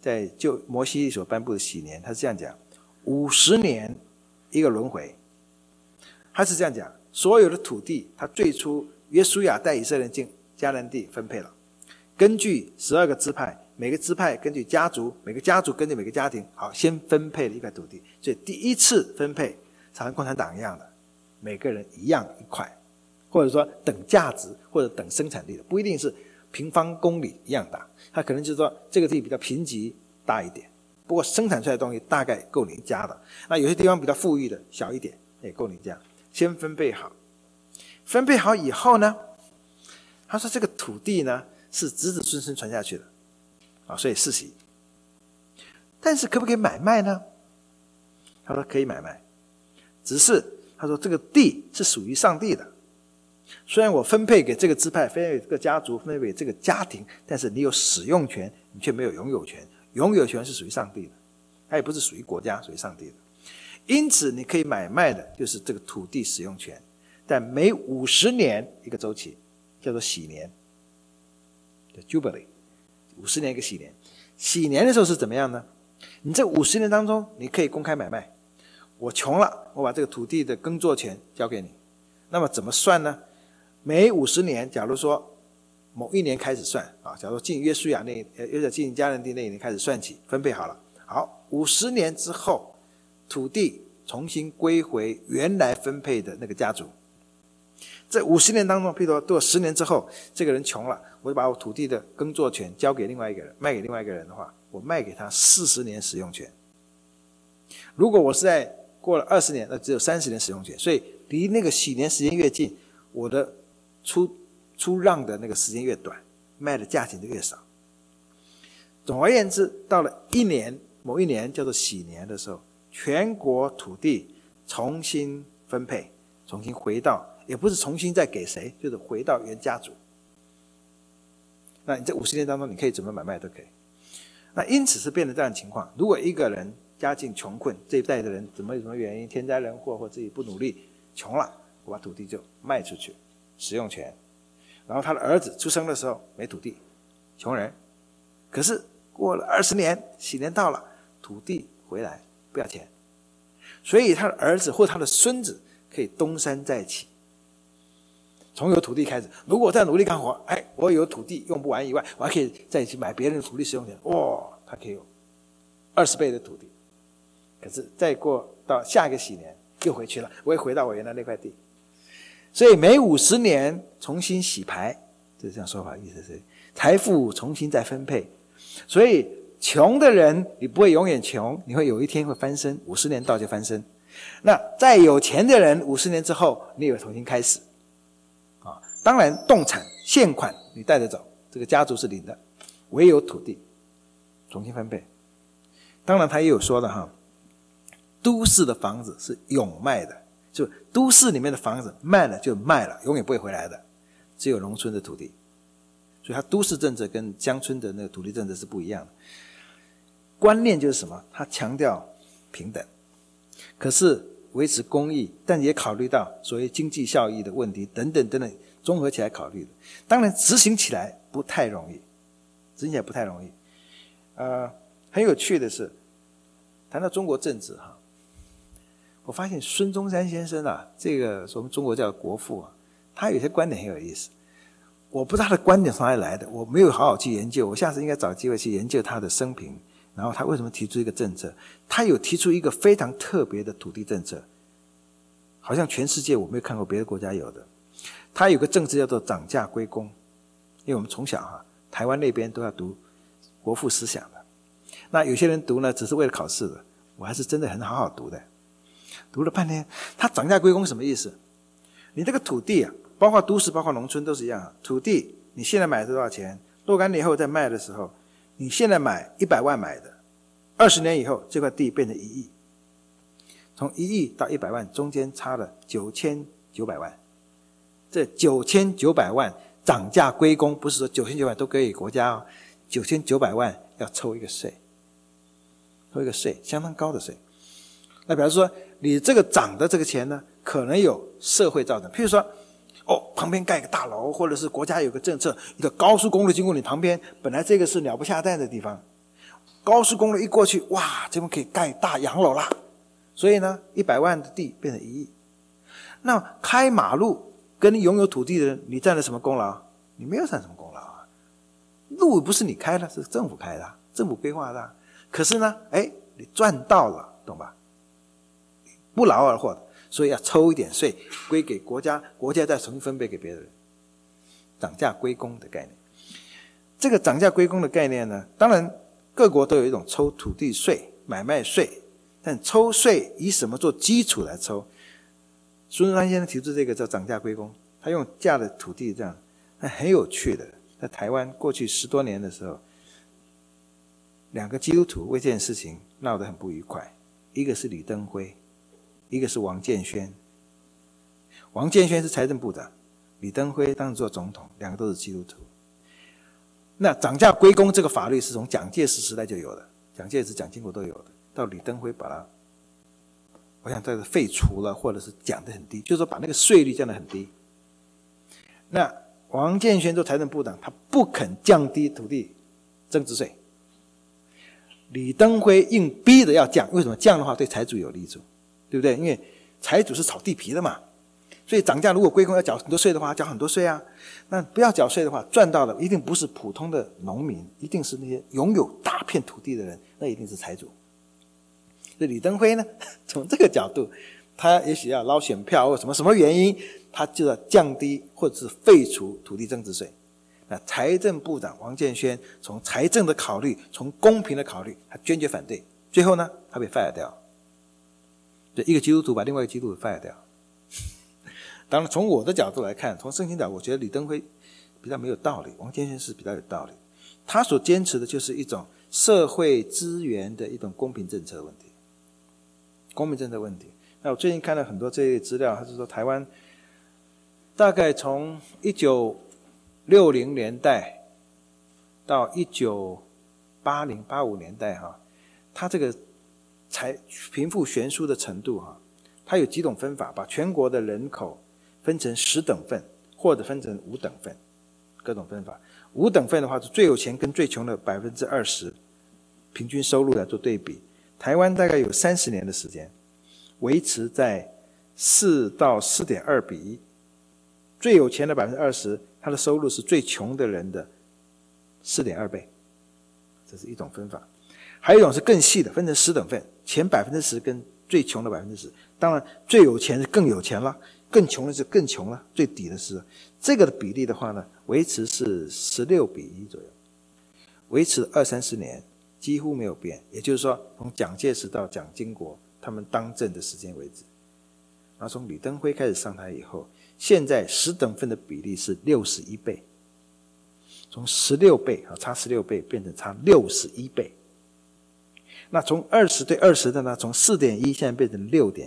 在旧摩西所颁布的禧年，他是这样讲：50年一个轮回。他是这样讲，所有的土地，他最初约书亚带以色列人进迦南地分配了，根据12个支派，每个支派根据家族，每个家族根据每个家庭，好，先分配了一块土地。所以第一次分配像共产党一样的，每个人一样一块，或者说等价值或者等生产力的，不一定是平方公里一样大，它可能就是说这个地比较贫瘠大一点，不过生产出来的东西大概够你家的。那有些地方比较富裕的小一点也够你家。先分配好，分配好以后呢，他说这个土地呢是子子孙孙传下去的啊，所以世袭。但是可不可以买卖呢？他说可以买卖，只是他说这个地是属于上帝的，虽然我分配给这个支派，分配给这个家族，分配给这个家庭，但是你有使用权，你却没有拥有权。拥有权是属于上帝的，它也不是属于国家，属于上帝的。因此你可以买卖的就是这个土地使用权，但每50年一个周期，叫做禧年，叫 Jubilee， 50年一个禧年。禧年的时候是怎么样呢？你这50年当中你可以公开买卖，我穷了，我把这个土地的耕作权交给你。那么怎么算呢？每50年，假如说某一年开始算啊，假如进约书亚进迦南地那一年开始算起，分配好了，好，50年之后土地重新归回原来分配的那个家族。这50年当中，譬如说到10年之后，这个人穷了，我就把我土地的耕作权交给另外一个人，卖给另外一个人的话，我卖给他40年使用权。如果我是在过了20年，那只有30年使用权，所以离那个禧年时间越近，我的出让的那个时间越短，卖的价钱就越少。总而言之，到了某一年叫做禧年的时候，全国土地重新分配，重新回到，也不是重新再给谁，就是回到原家族。那你这50年当中，你可以怎么买卖都可以。那因此是变成这样的情况，如果一个人家境穷困，这一代的人怎么原因，天灾人祸或自己不努力穷了，我把土地就卖出去，使用权。然后他的儿子出生的时候没土地，穷人，可是过了20年，禧年到了，土地回来不要钱，所以他的儿子或他的孙子可以东山再起，从有土地开始。如果我再努力干活，我有土地用不完以外，我还可以再去买别人的土地使用权，他可以有20倍的土地。可是再过到下一个禧年又回去了，我也回到我原来那块地。所以每50年重新洗牌，这是这样说法，意思是财富重新再分配。所以穷的人你不会永远穷，你会有一天会翻身，50年到就翻身。那再有钱的人50年之后你也会重新开始当然动产现款你带着走，这个家族是领的，唯有土地重新分配。当然他也有说的都市的房子是永卖的，就都市里面的房子卖了就卖了，永远不会回来的，只有农村的土地。所以他都市政策跟乡村的那个土地政策是不一样的。观念就是什么？他强调平等，可是维持公义，但也考虑到所谓经济效益的问题等等等等，综合起来考虑的。当然执行起来不太容易，很有趣的是，谈到中国政治我发现孙中山先生这个我们中国叫国父他有些观点很有意思。我不知道他的观点从哪里来的，我没有好好去研究，我下次应该找机会去研究他的生平，然后他为什么提出一个政策。他有提出一个非常特别的土地政策，好像全世界我没有看过别的国家有的。他有个政策叫做涨价归公，因为我们从小台湾那边都要读国父思想的，那有些人读呢只是为了考试的，我还是真的很好好读的。读了半天，他涨价归公什么意思？你这个土地包括都市包括农村都是一样，土地你现在买多少钱，若干年以后再卖的时候，你现在买100万买的，20年以后这块地变成1亿，从1亿到100万中间差了9900万，这9900万涨价归公，不是说9900万都给国家9900万要抽一个税，相当高的税。那比方说你这个涨的这个钱呢，可能有社会造成，譬如说旁边盖个大楼，或者是国家有个政策，一个高速公路经过你旁边，本来这个是鸟不下蛋的地方， 高速公路一过去，哇，这边可以盖大洋楼啦。所以呢，100万的地变成1亿。那开马路跟拥有土地的人，你占了什么功劳？你没有占什么功劳啊。路不是你开的，是政府开的，政府规划的。可是呢，你赚到了，懂吧？不劳而获的，所以要抽一点税归给国家，国家再重新分配给别人。涨价归公的概念。这个涨价归公的概念呢，当然各国都有一种抽土地税、买卖税，但抽税以什么做基础来抽？孙中山先生提出这个叫涨价归公，他用价的土地这样，那很有趣的。在台湾过去10多年的时候，2个基督徒为这件事情闹得很不愉快，一个是李登辉，一个是王建煊。王建煊是财政部长，李登辉当时做总统，2个都是基督徒。那涨价归公这个法律是从蒋介石时代就有的，蒋介石、蒋经国都有的，到李登辉把它，我想这个废除了，或者是降得很低，就是说把那个税率降得很低。那王建煊做财政部长，他不肯降低土地增值税，李登辉硬逼着要降，为什么？降的话对财主有利处，对不对？因为财主是炒地皮的嘛，所以涨价如果归公要缴很多税的话，缴很多税啊。那不要缴税的话，赚到的一定不是普通的农民，一定是那些拥有大片土地的人，那一定是财主。所以李登辉呢，从这个角度，他也许要捞选票或什么原因，他就要降低或者是废除土地增值税。那财政部长王建煊从财政的考虑，从公平的考虑，他坚决反对。最后呢，他被 fire 掉。对，一个基督徒把另外一个基督徒 fire 掉。当然从我的角度来看，从圣经角度，我觉得李登辉比较没有道理，王建煊是比较有道理。他所坚持的就是一种社会资源的一种公平政策问题。公平政策问题。那我最近看了很多这类资料，他是说台湾大概从1960年代到1980、85年代它这个贫富悬殊的程度它有几种分法，把全国的人口分成10等份，或者分成5等份，各种分法。5等份的话是最有钱跟最穷的 20% 平均收入来做对比。台湾大概有30年的时间维持在4到 4.2 比1，最有钱的 20%， 他的收入是最穷的人的 4.2 倍，这是一种分法。还有一种是更细的，分成10等份，前 10% 跟最穷的 10%， 当然最有钱是更有钱了，更穷的是更穷了，最底的是这个的比例的话呢，维持是16比1左右，维持20-30年几乎没有变。也就是说从蒋介石到蒋经国他们当政的时间为止，然后从李登辉开始上台以后，现在10等份的比例是61倍，从16倍差16倍变成差61倍。那从20对20的呢，从 4.1 现在变成 6.1，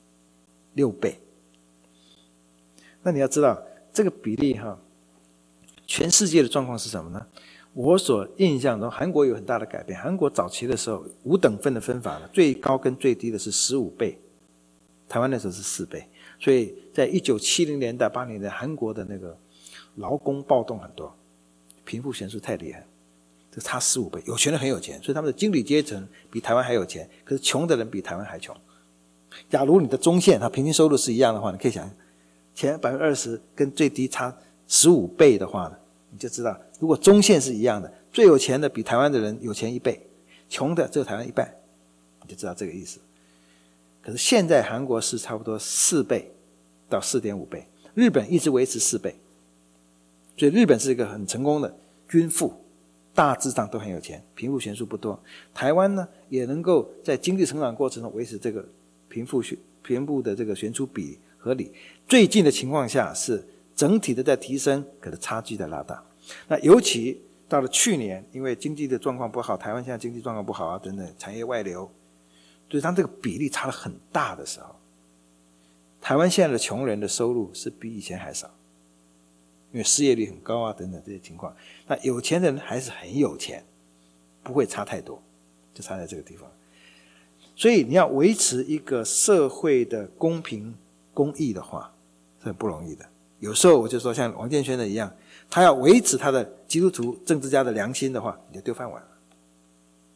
6倍。那你要知道这个比例全世界的状况是什么呢？我所印象中韩国有很大的改变。韩国早期的时候5等份的分法呢，最高跟最低的是15倍，台湾那时候是4倍。所以在1970年代80年代，韩国的那个劳工暴动很多，贫富悬殊太厉害，这差15倍。有钱人很有钱，所以他们的经理阶层比台湾还有钱，可是穷的人比台湾还穷。假如你的中线平均收入是一样的话，你可以想前 20% 跟最低差15倍的话呢，你就知道如果中线是一样的，最有钱的比台湾的人有钱1倍，穷的只有台湾1半，你就知道这个意思。可是现在韩国是差不多4倍到 4.5 倍，日本一直维持4倍，所以日本是一个很成功的均富，大致上都很有钱，贫富悬殊不多。台湾呢也能够在经济成长过程中维持这个贫富的这个悬殊比合理。最近的情况下是整体的在提升，可是差距在拉大。那尤其到了去年，因为经济的状况不好，台湾现在经济状况不好等等，产业外流，所以当这个比例差得很大的时候，台湾现在的穷人的收入是比以前还少，因为失业率很高等等这些情况。那有钱人还是很有钱，不会差太多，就差在这个地方。所以你要维持一个社会的公平公义的话是很不容易的。有时候我就说像王建煊的一样，他要维持他的基督徒政治家的良心的话，你就丢饭碗了。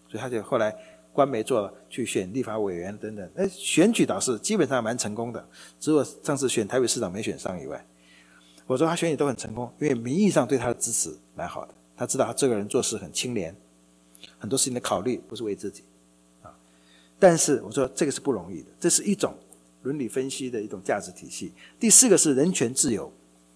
所以他就后来官没做了，去选立法委员等等。选举倒是基本上蛮成功的，只有上次选台北市长没选上以外，我说他选举都很成功，因为名义上对他的支持蛮好的，他知道他这个人做事很清廉，很多事情的考虑不是为自己啊。但是我说这个是不容易的，这是一种伦理分析的一种价值体系。第四个是人权自由，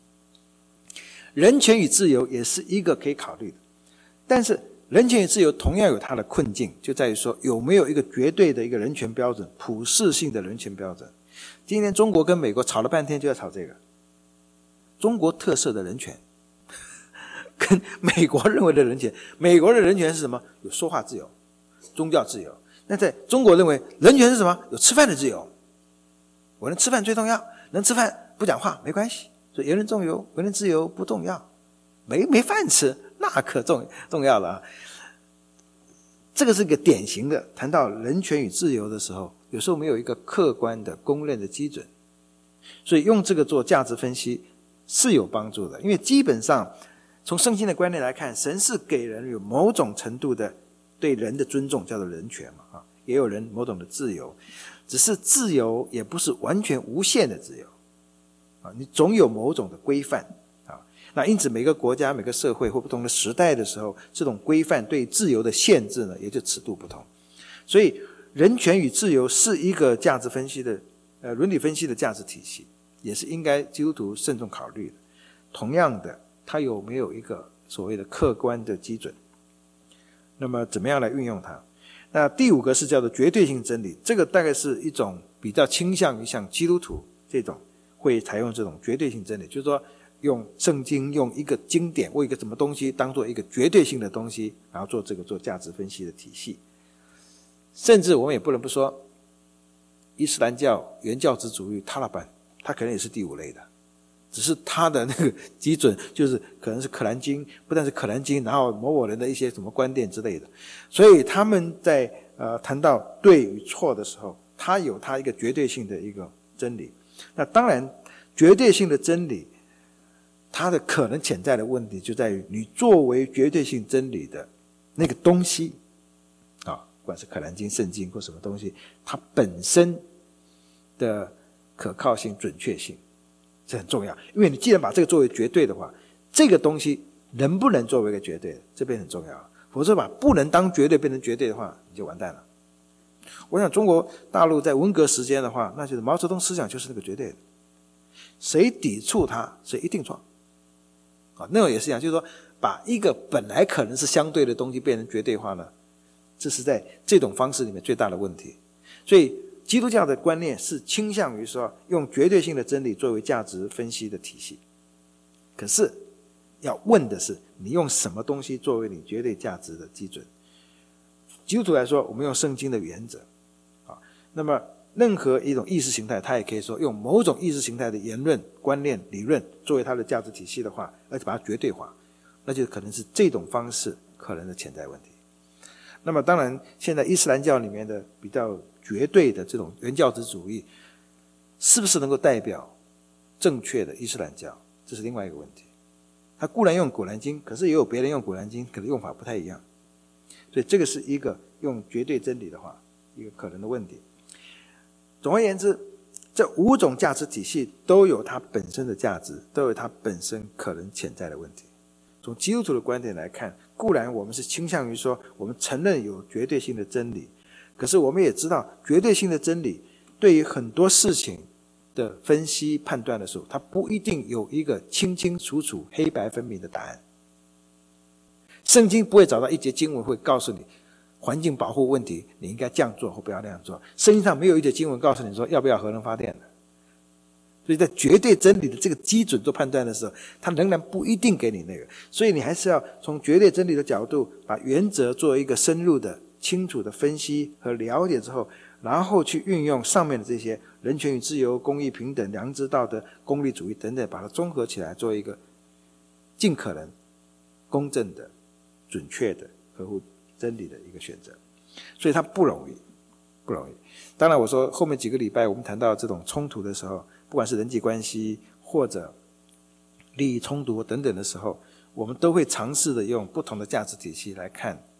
人权与自由也是一个可以考虑的，但是人权与自由同样有它的困境，就在于说有没有一个绝对的一个人权标准，普世性的人权标准。今天中国跟美国吵了半天就要吵这个，中国特色的人权跟美国认为的人权，美国的人权是什么？有说话自由，宗教自由。那在中国认为人权是什么？有吃饭的自由，我能吃饭最重要，能吃饭不讲话没关系，所以言论自由、言论自由不重要，没饭吃那可重要了啊。这个是一个典型的，谈到人权与自由的时候，有时候没有一个客观的公认的基准，所以用这个做价值分析是有帮助的。因为基本上从圣经的观念来看，神是给人有某种程度的对人的尊重，叫做人权嘛，也有人某种的自由，只是自由也不是完全无限的自由你总有某种的规范那因此每个国家每个社会或不同的时代的时候，这种规范对自由的限制呢，也就尺度不同。所以人权与自由是一个价值分析的伦理分析的价值体系，也是应该基督徒慎重考虑的。同样的，它有没有一个所谓的客观的基准，那么怎么样来运用它。那第五个是叫做绝对性真理，这个大概是一种比较倾向于像基督徒这种会采用这种绝对性真理，就是说用圣经用一个经典为一个什么东西当做一个绝对性的东西，然后做价值分析的体系。甚至我们也不能不说伊斯兰教原教旨主义塔利班，它可能也是第五类的，只是它的那个基准就是可能是可兰经，不但是可兰经，然后某人的一些什么观点之类的。所以他们在谈到对与错的时候，它有它一个绝对性的一个真理。那当然绝对性的真理它的可能潜在的问题就在于你作为绝对性真理的那个东西不管是可兰经圣经或什么东西，它本身的可靠性准确性这很重要。因为你既然把这个作为绝对的话，这个东西能不能作为一个绝对的，这边很重要。否则把不能当绝对变成绝对的话，你就完蛋了。我想中国大陆在文革时间的话，那就是毛泽东思想就是那个绝对的，谁抵触它谁一定错那种也是一样，就是说把一个本来可能是相对的东西变成绝对化呢，这是在这种方式里面最大的问题。所以基督教的观念是倾向于说用绝对性的真理作为价值分析的体系，可是要问的是你用什么东西作为你绝对价值的基准。基督徒来说，我们用圣经的原则那么任何一种意识形态，它也可以说用某种意识形态的言论、观念、理论作为它的价值体系的话，而且把它绝对化，那就可能是这种方式可能的潜在问题。那么当然现在伊斯兰教里面的比较绝对的这种原教旨主义是不是能够代表正确的伊斯兰教，这是另外一个问题。他固然用古兰经，可是也有别人用古兰经，可能用法不太一样，所以这个是一个用绝对真理的话一个可能的问题。总而言之，这五种价值体系都有它本身的价值，都有它本身可能潜在的问题。从基督徒的观点来看，固然我们是倾向于说我们承认有绝对性的真理，可是我们也知道绝对性的真理对于很多事情的分析判断的时候，它不一定有一个清清楚楚黑白分明的答案。圣经不会找到一节经文会告诉你环境保护问题你应该这样做或不要那样做，圣经上没有一节经文告诉你说要不要核能发电的。所以在绝对真理的这个基准做判断的时候，它仍然不一定给你那个，所以你还是要从绝对真理的角度把原则做一个深入的清楚的分析和了解之后，然后去运用上面的这些人权与自由、公义平等、良知道德、功利主义等等，把它综合起来做一个尽可能公正的准确的合乎真理的一个选择。所以它不容易。当然我说后面几个礼拜我们谈到这种冲突的时候，不管是人际关系或者利益冲突等等的时候，我们都会尝试的用不同的价值体系来看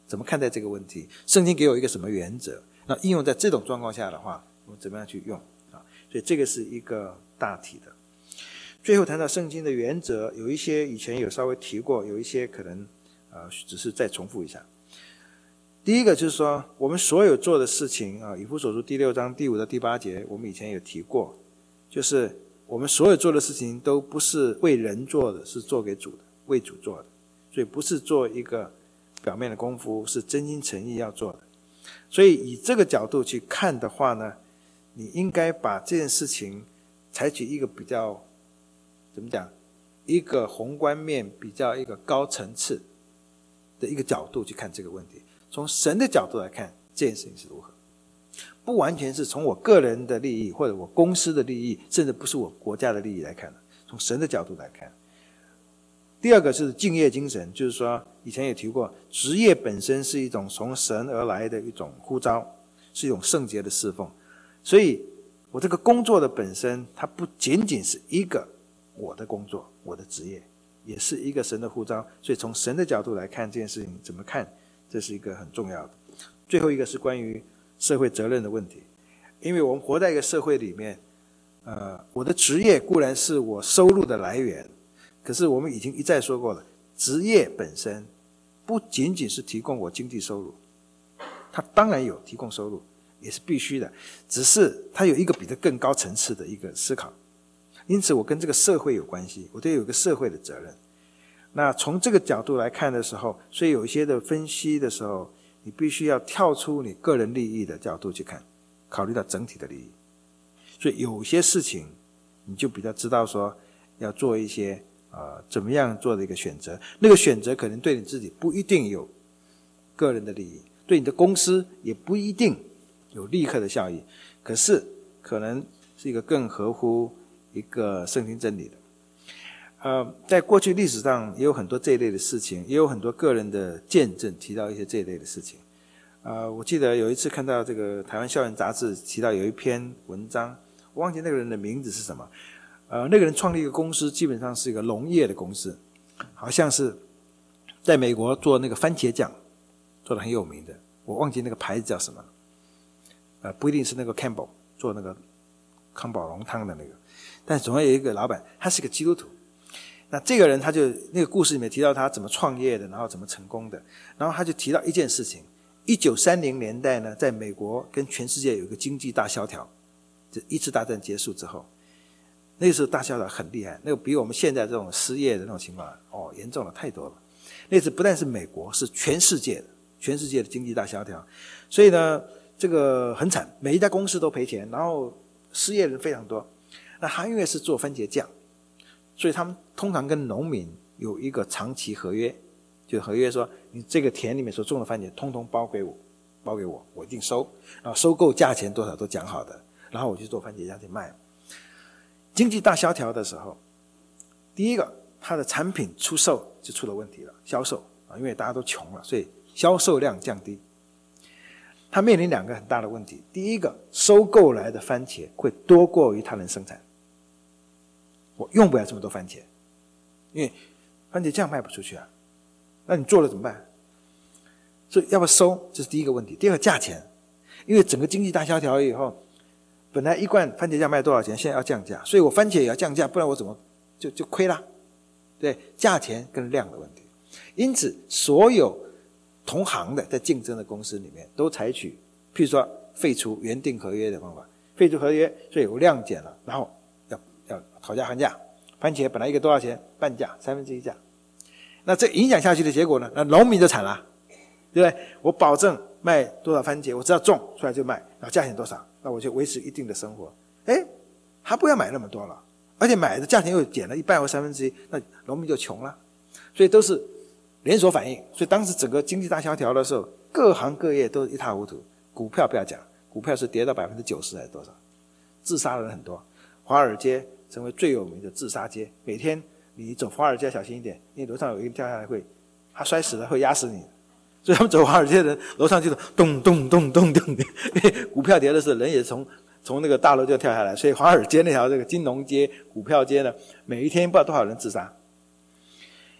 怎么看待这个问题？圣经给我一个什么原则？那应用在这种状况下的话，我们怎么样去用啊？所以这个是一个大体的。最后谈到圣经的原则，有一些以前有稍微提过，有一些可能只是再重复一下。第一个就是说，我们所有做的事情啊，以弗所书第6章第5到第8节，我们以前有提过，就是我们所有做的事情都不是为人做的，是做给主的，为主做的。所以不是做一个表面的功夫，是真心诚意要做的。所以以这个角度去看的话呢，你应该把这件事情采取一个比较怎么讲，一个宏观面比较一个高层次的一个角度去看这个问题。从神的角度来看这件事情是如何，不完全是从我个人的利益或者我公司的利益，甚至不是我国家的利益来看的，从神的角度来看。第二个是敬业精神，就是说以前也提过，职业本身是一种从神而来的一种呼召，是一种圣洁的侍奉。所以我这个工作的本身，它不仅仅是一个我的工作，我的职业，也是一个神的呼召。所以从神的角度来看这件事情怎么看，这是一个很重要的。最后一个是关于社会责任的问题，因为我们活在一个社会里面，我的职业固然是我收入的来源，可是我们已经一再说过了，职业本身不仅仅是提供我经济收入，它当然有提供收入，也是必须的，只是它有一个比这更高层次的一个思考。因此我跟这个社会有关系，我对有一个社会的责任。那从这个角度来看的时候，所以有一些的分析的时候，你必须要跳出你个人利益的角度去看，考虑到整体的利益。所以有些事情你就比较知道说要做一些怎么样做的一个选择，那个选择可能对你自己不一定有个人的利益，对你的公司也不一定有立刻的效益，可是可能是一个更合乎一个圣经真理的。在过去历史上也有很多这一类的事情，也有很多个人的见证提到一些这一类的事情。我记得有一次看到这个台湾校园杂志提到有一篇文章，我忘记那个人的名字是什么。那个人创立一个公司，基本上是一个农业的公司，好像是在美国做那个番茄酱，做得很有名的，我忘记那个牌子叫什么了。不一定是那个 Campbell 做那个康宝龙汤的那个，但总要有一个老板，他是个基督徒。那这个人他就那个故事里面提到他怎么创业的，然后怎么成功的，然后他就提到一件事情，1930年代呢，在美国跟全世界有一个经济大萧条，这一次大战结束之后，那个时候大萧条很厉害，那个比我们现在这种失业的那种情况严重了太多了。那次不但是美国，是全世界的经济大萧条，所以呢这个很惨，每一家公司都赔钱，然后失业人非常多。那他因为是做番茄酱，所以他们通常跟农民有一个长期合约，就合约说你这个田里面所种的番茄通通包给我，我一定收，然后收购价钱多少都讲好的，然后我去做番茄酱去卖。经济大萧条的时候，第一个它的产品出售就出了问题了，销售因为大家都穷了，所以销售量降低。它面临两个很大的问题，第一个，收购来的番茄会多过于它能生产，我用不了这么多番茄，因为番茄酱卖不出去啊，那你做了怎么办？所以要不要收，这是第一个问题。第二个，价钱，因为整个经济大萧条以后，本来一罐番茄酱卖多少钱，现在要降价，所以我番茄也要降价，不然我怎么就亏啦。对，价钱跟量的问题。因此所有同行的在竞争的公司里面都采取譬如说废除原定合约的方法，废除合约，所以有量减了，然后要讨价还价，番茄本来一个多少钱，半价1/3价。那这影响下去的结果呢，那农民就惨了，对不对？我保证卖多少番茄，我只要种出来就卖，然后价钱多少，那我就维持一定的生活。他不要买那么多了，而且买的价钱又减了一半或1/3，那农民就穷了。所以都是连锁反应。所以当时整个经济大萧条的时候，各行各业都一塌糊涂。股票不要讲，股票是跌到90%还是多少，自杀的人很多。华尔街成为最有名的自杀街，每天你走华尔街小心一点，因为楼上有一个掉下来他摔死了会压死你。所以他们走华尔街的人楼上就是咚咚咚咚咚的，因为股票跌的时候人也从那个大楼就跳下来，所以华尔街那条这个金融街、股票街呢，每一天不知道多少人自杀。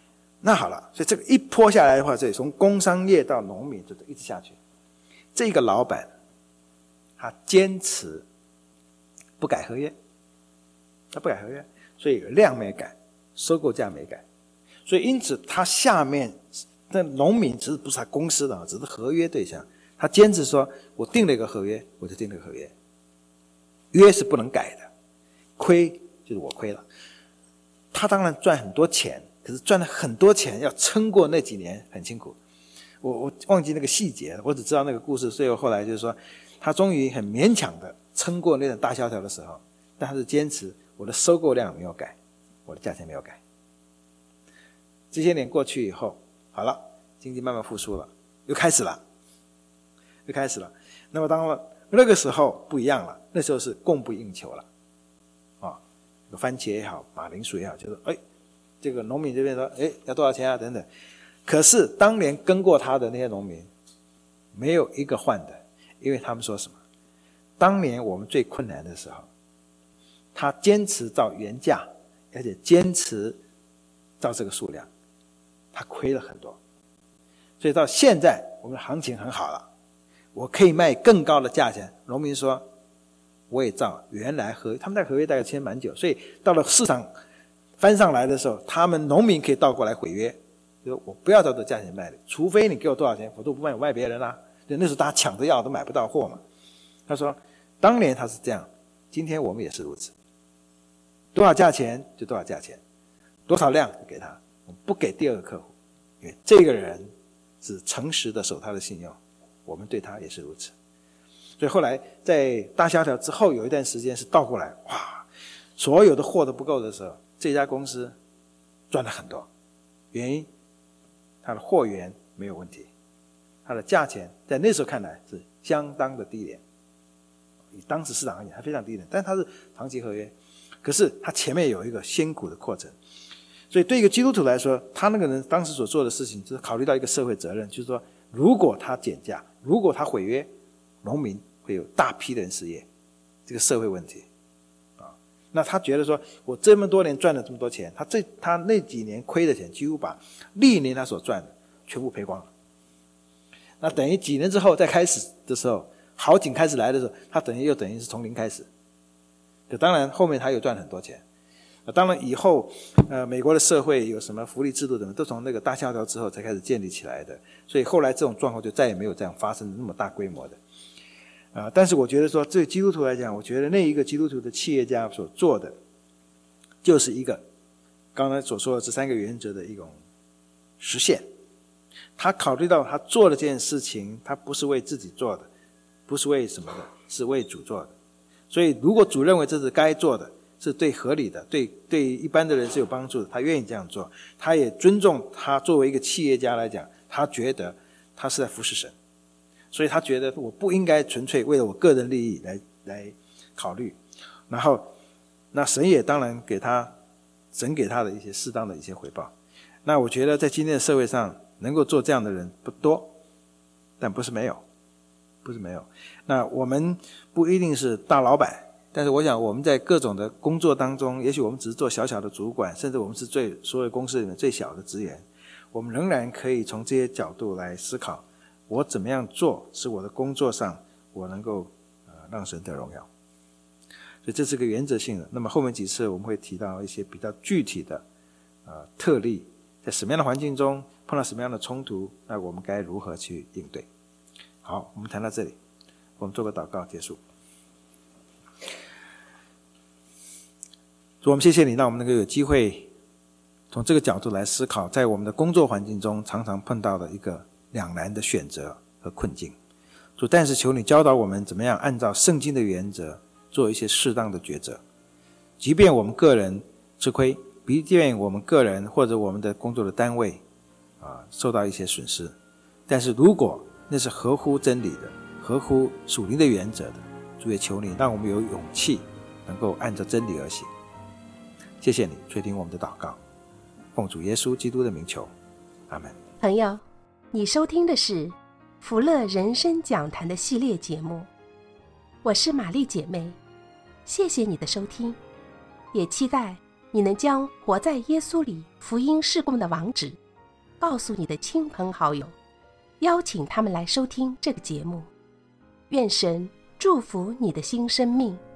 那好了，所以这个一泼下来的话，这从工商业到农民就一直下去。这个老板他坚持不改合约，所以量没改，收购价没改，所以因此他下面的农民只是不是他公司的，只是合约对象，他坚持说我定了一个合约，我就定了一个合约，约是不能改的，亏就是我亏了。他当然赚很多钱，可是赚了很多钱要撑过那几年很辛苦。我忘记那个细节了，我只知道那个故事，所以我后来就是说他终于很勉强的撑过那种大萧条的时候，但他是坚持我的收购量没有改，我的价钱没有改。这些年过去以后，好了，经济慢慢复苏了，又开始了。那么当然那个时候不一样了，那时候是供不应求了番茄也好，马铃薯也好，就是这个农民这边说要多少钱啊等等。可是当年跟过他的那些农民没有一个换的，因为他们说什么？当年我们最困难的时候，他坚持照原价，而且坚持照这个数量，他亏了很多。所以到现在我们的行情很好了，我可以卖更高的价钱。农民说我也照原来他们在合约大概签蛮久，所以到了市场翻上来的时候，他们农民可以倒过来毁约，就是我不要照这价钱卖的，除非你给我多少钱，我都不卖，我卖别人啦。那时候大家抢着要都买不到货嘛。他说当年他是这样，今天我们也是如此，多少价钱就多少价钱，多少量就给他，我们不给第二个客户，因为这个人是诚实的守他的信用，我们对他也是如此。所以后来在大萧条之后有一段时间是倒过来，哇，所有的货都不够的时候，这家公司赚了很多。原因它的货源没有问题，它的价钱在那时候看来是相当的低廉，以当时市场而言还非常低廉，但它是长期合约，可是它前面有一个辛苦的过程。所以对一个基督徒来说，他那个人当时所做的事情就是考虑到一个社会责任，就是说如果他减价，如果他毁约，农民会有大批的人失业，这个社会问题那他觉得说我这么多年赚了这么多钱，他那几年亏的钱几乎把历年他所赚的全部赔光了。那等于几年之后再开始的时候，好景开始来的时候，他等于是从零开始。可当然后面他有赚很多钱。当然以后美国的社会有什么福利制度等都从那个大萧条之后才开始建立起来的，所以后来这种状况就再也没有这样发生那么大规模的。但是我觉得说对基督徒来讲，我觉得那一个基督徒的企业家所做的就是一个刚才所说的这3个原则的一种实现。他考虑到他做的这件事情，他不是为自己做的，不是为什么的，是为主做的。所以如果主认为这是该做的，是对合理的，对一般的人是有帮助的，他愿意这样做，他也尊重他作为一个企业家来讲，他觉得他是在服侍神，所以他觉得我不应该纯粹为了我个人利益来考虑。然后那神也当然神给他的一些适当的一些回报。那我觉得在今天的社会上能够做这样的人不多，但不是没有。那我们不一定是大老板，但是我想我们在各种的工作当中，也许我们只是做小小的主管，甚至我们是所有公司里面最小的职员，我们仍然可以从这些角度来思考，我怎么样做使我的工作上我能够让神得荣耀。所以这是个原则性的。那么后面几次我们会提到一些比较具体的特例，在什么样的环境中碰到什么样的冲突，那我们该如何去应对。好，我们谈到这里，我们做个祷告结束。主，我们谢谢你，让我们能够有机会从这个角度来思考，在我们的工作环境中常常碰到的一个两难的选择和困境。主，但是求你教导我们怎么样按照圣经的原则做一些适当的抉择，即便我们个人吃亏，即便我们个人或者我们的工作的单位受到一些损失，但是如果那是合乎真理的，合乎属灵的原则的，主也求你让我们有勇气能够按照真理而行。谢谢你垂听我们的祷告，奉主耶稣基督的名求，阿们。 朋友，你收听的是福乐人生讲坛的系列节目，我是玛丽姐妹，谢谢你的收听，也期待你能将活在耶稣里福音事工的网址告诉你的亲朋好友，邀请他们来收听这个节目。愿神祝福你的新生命。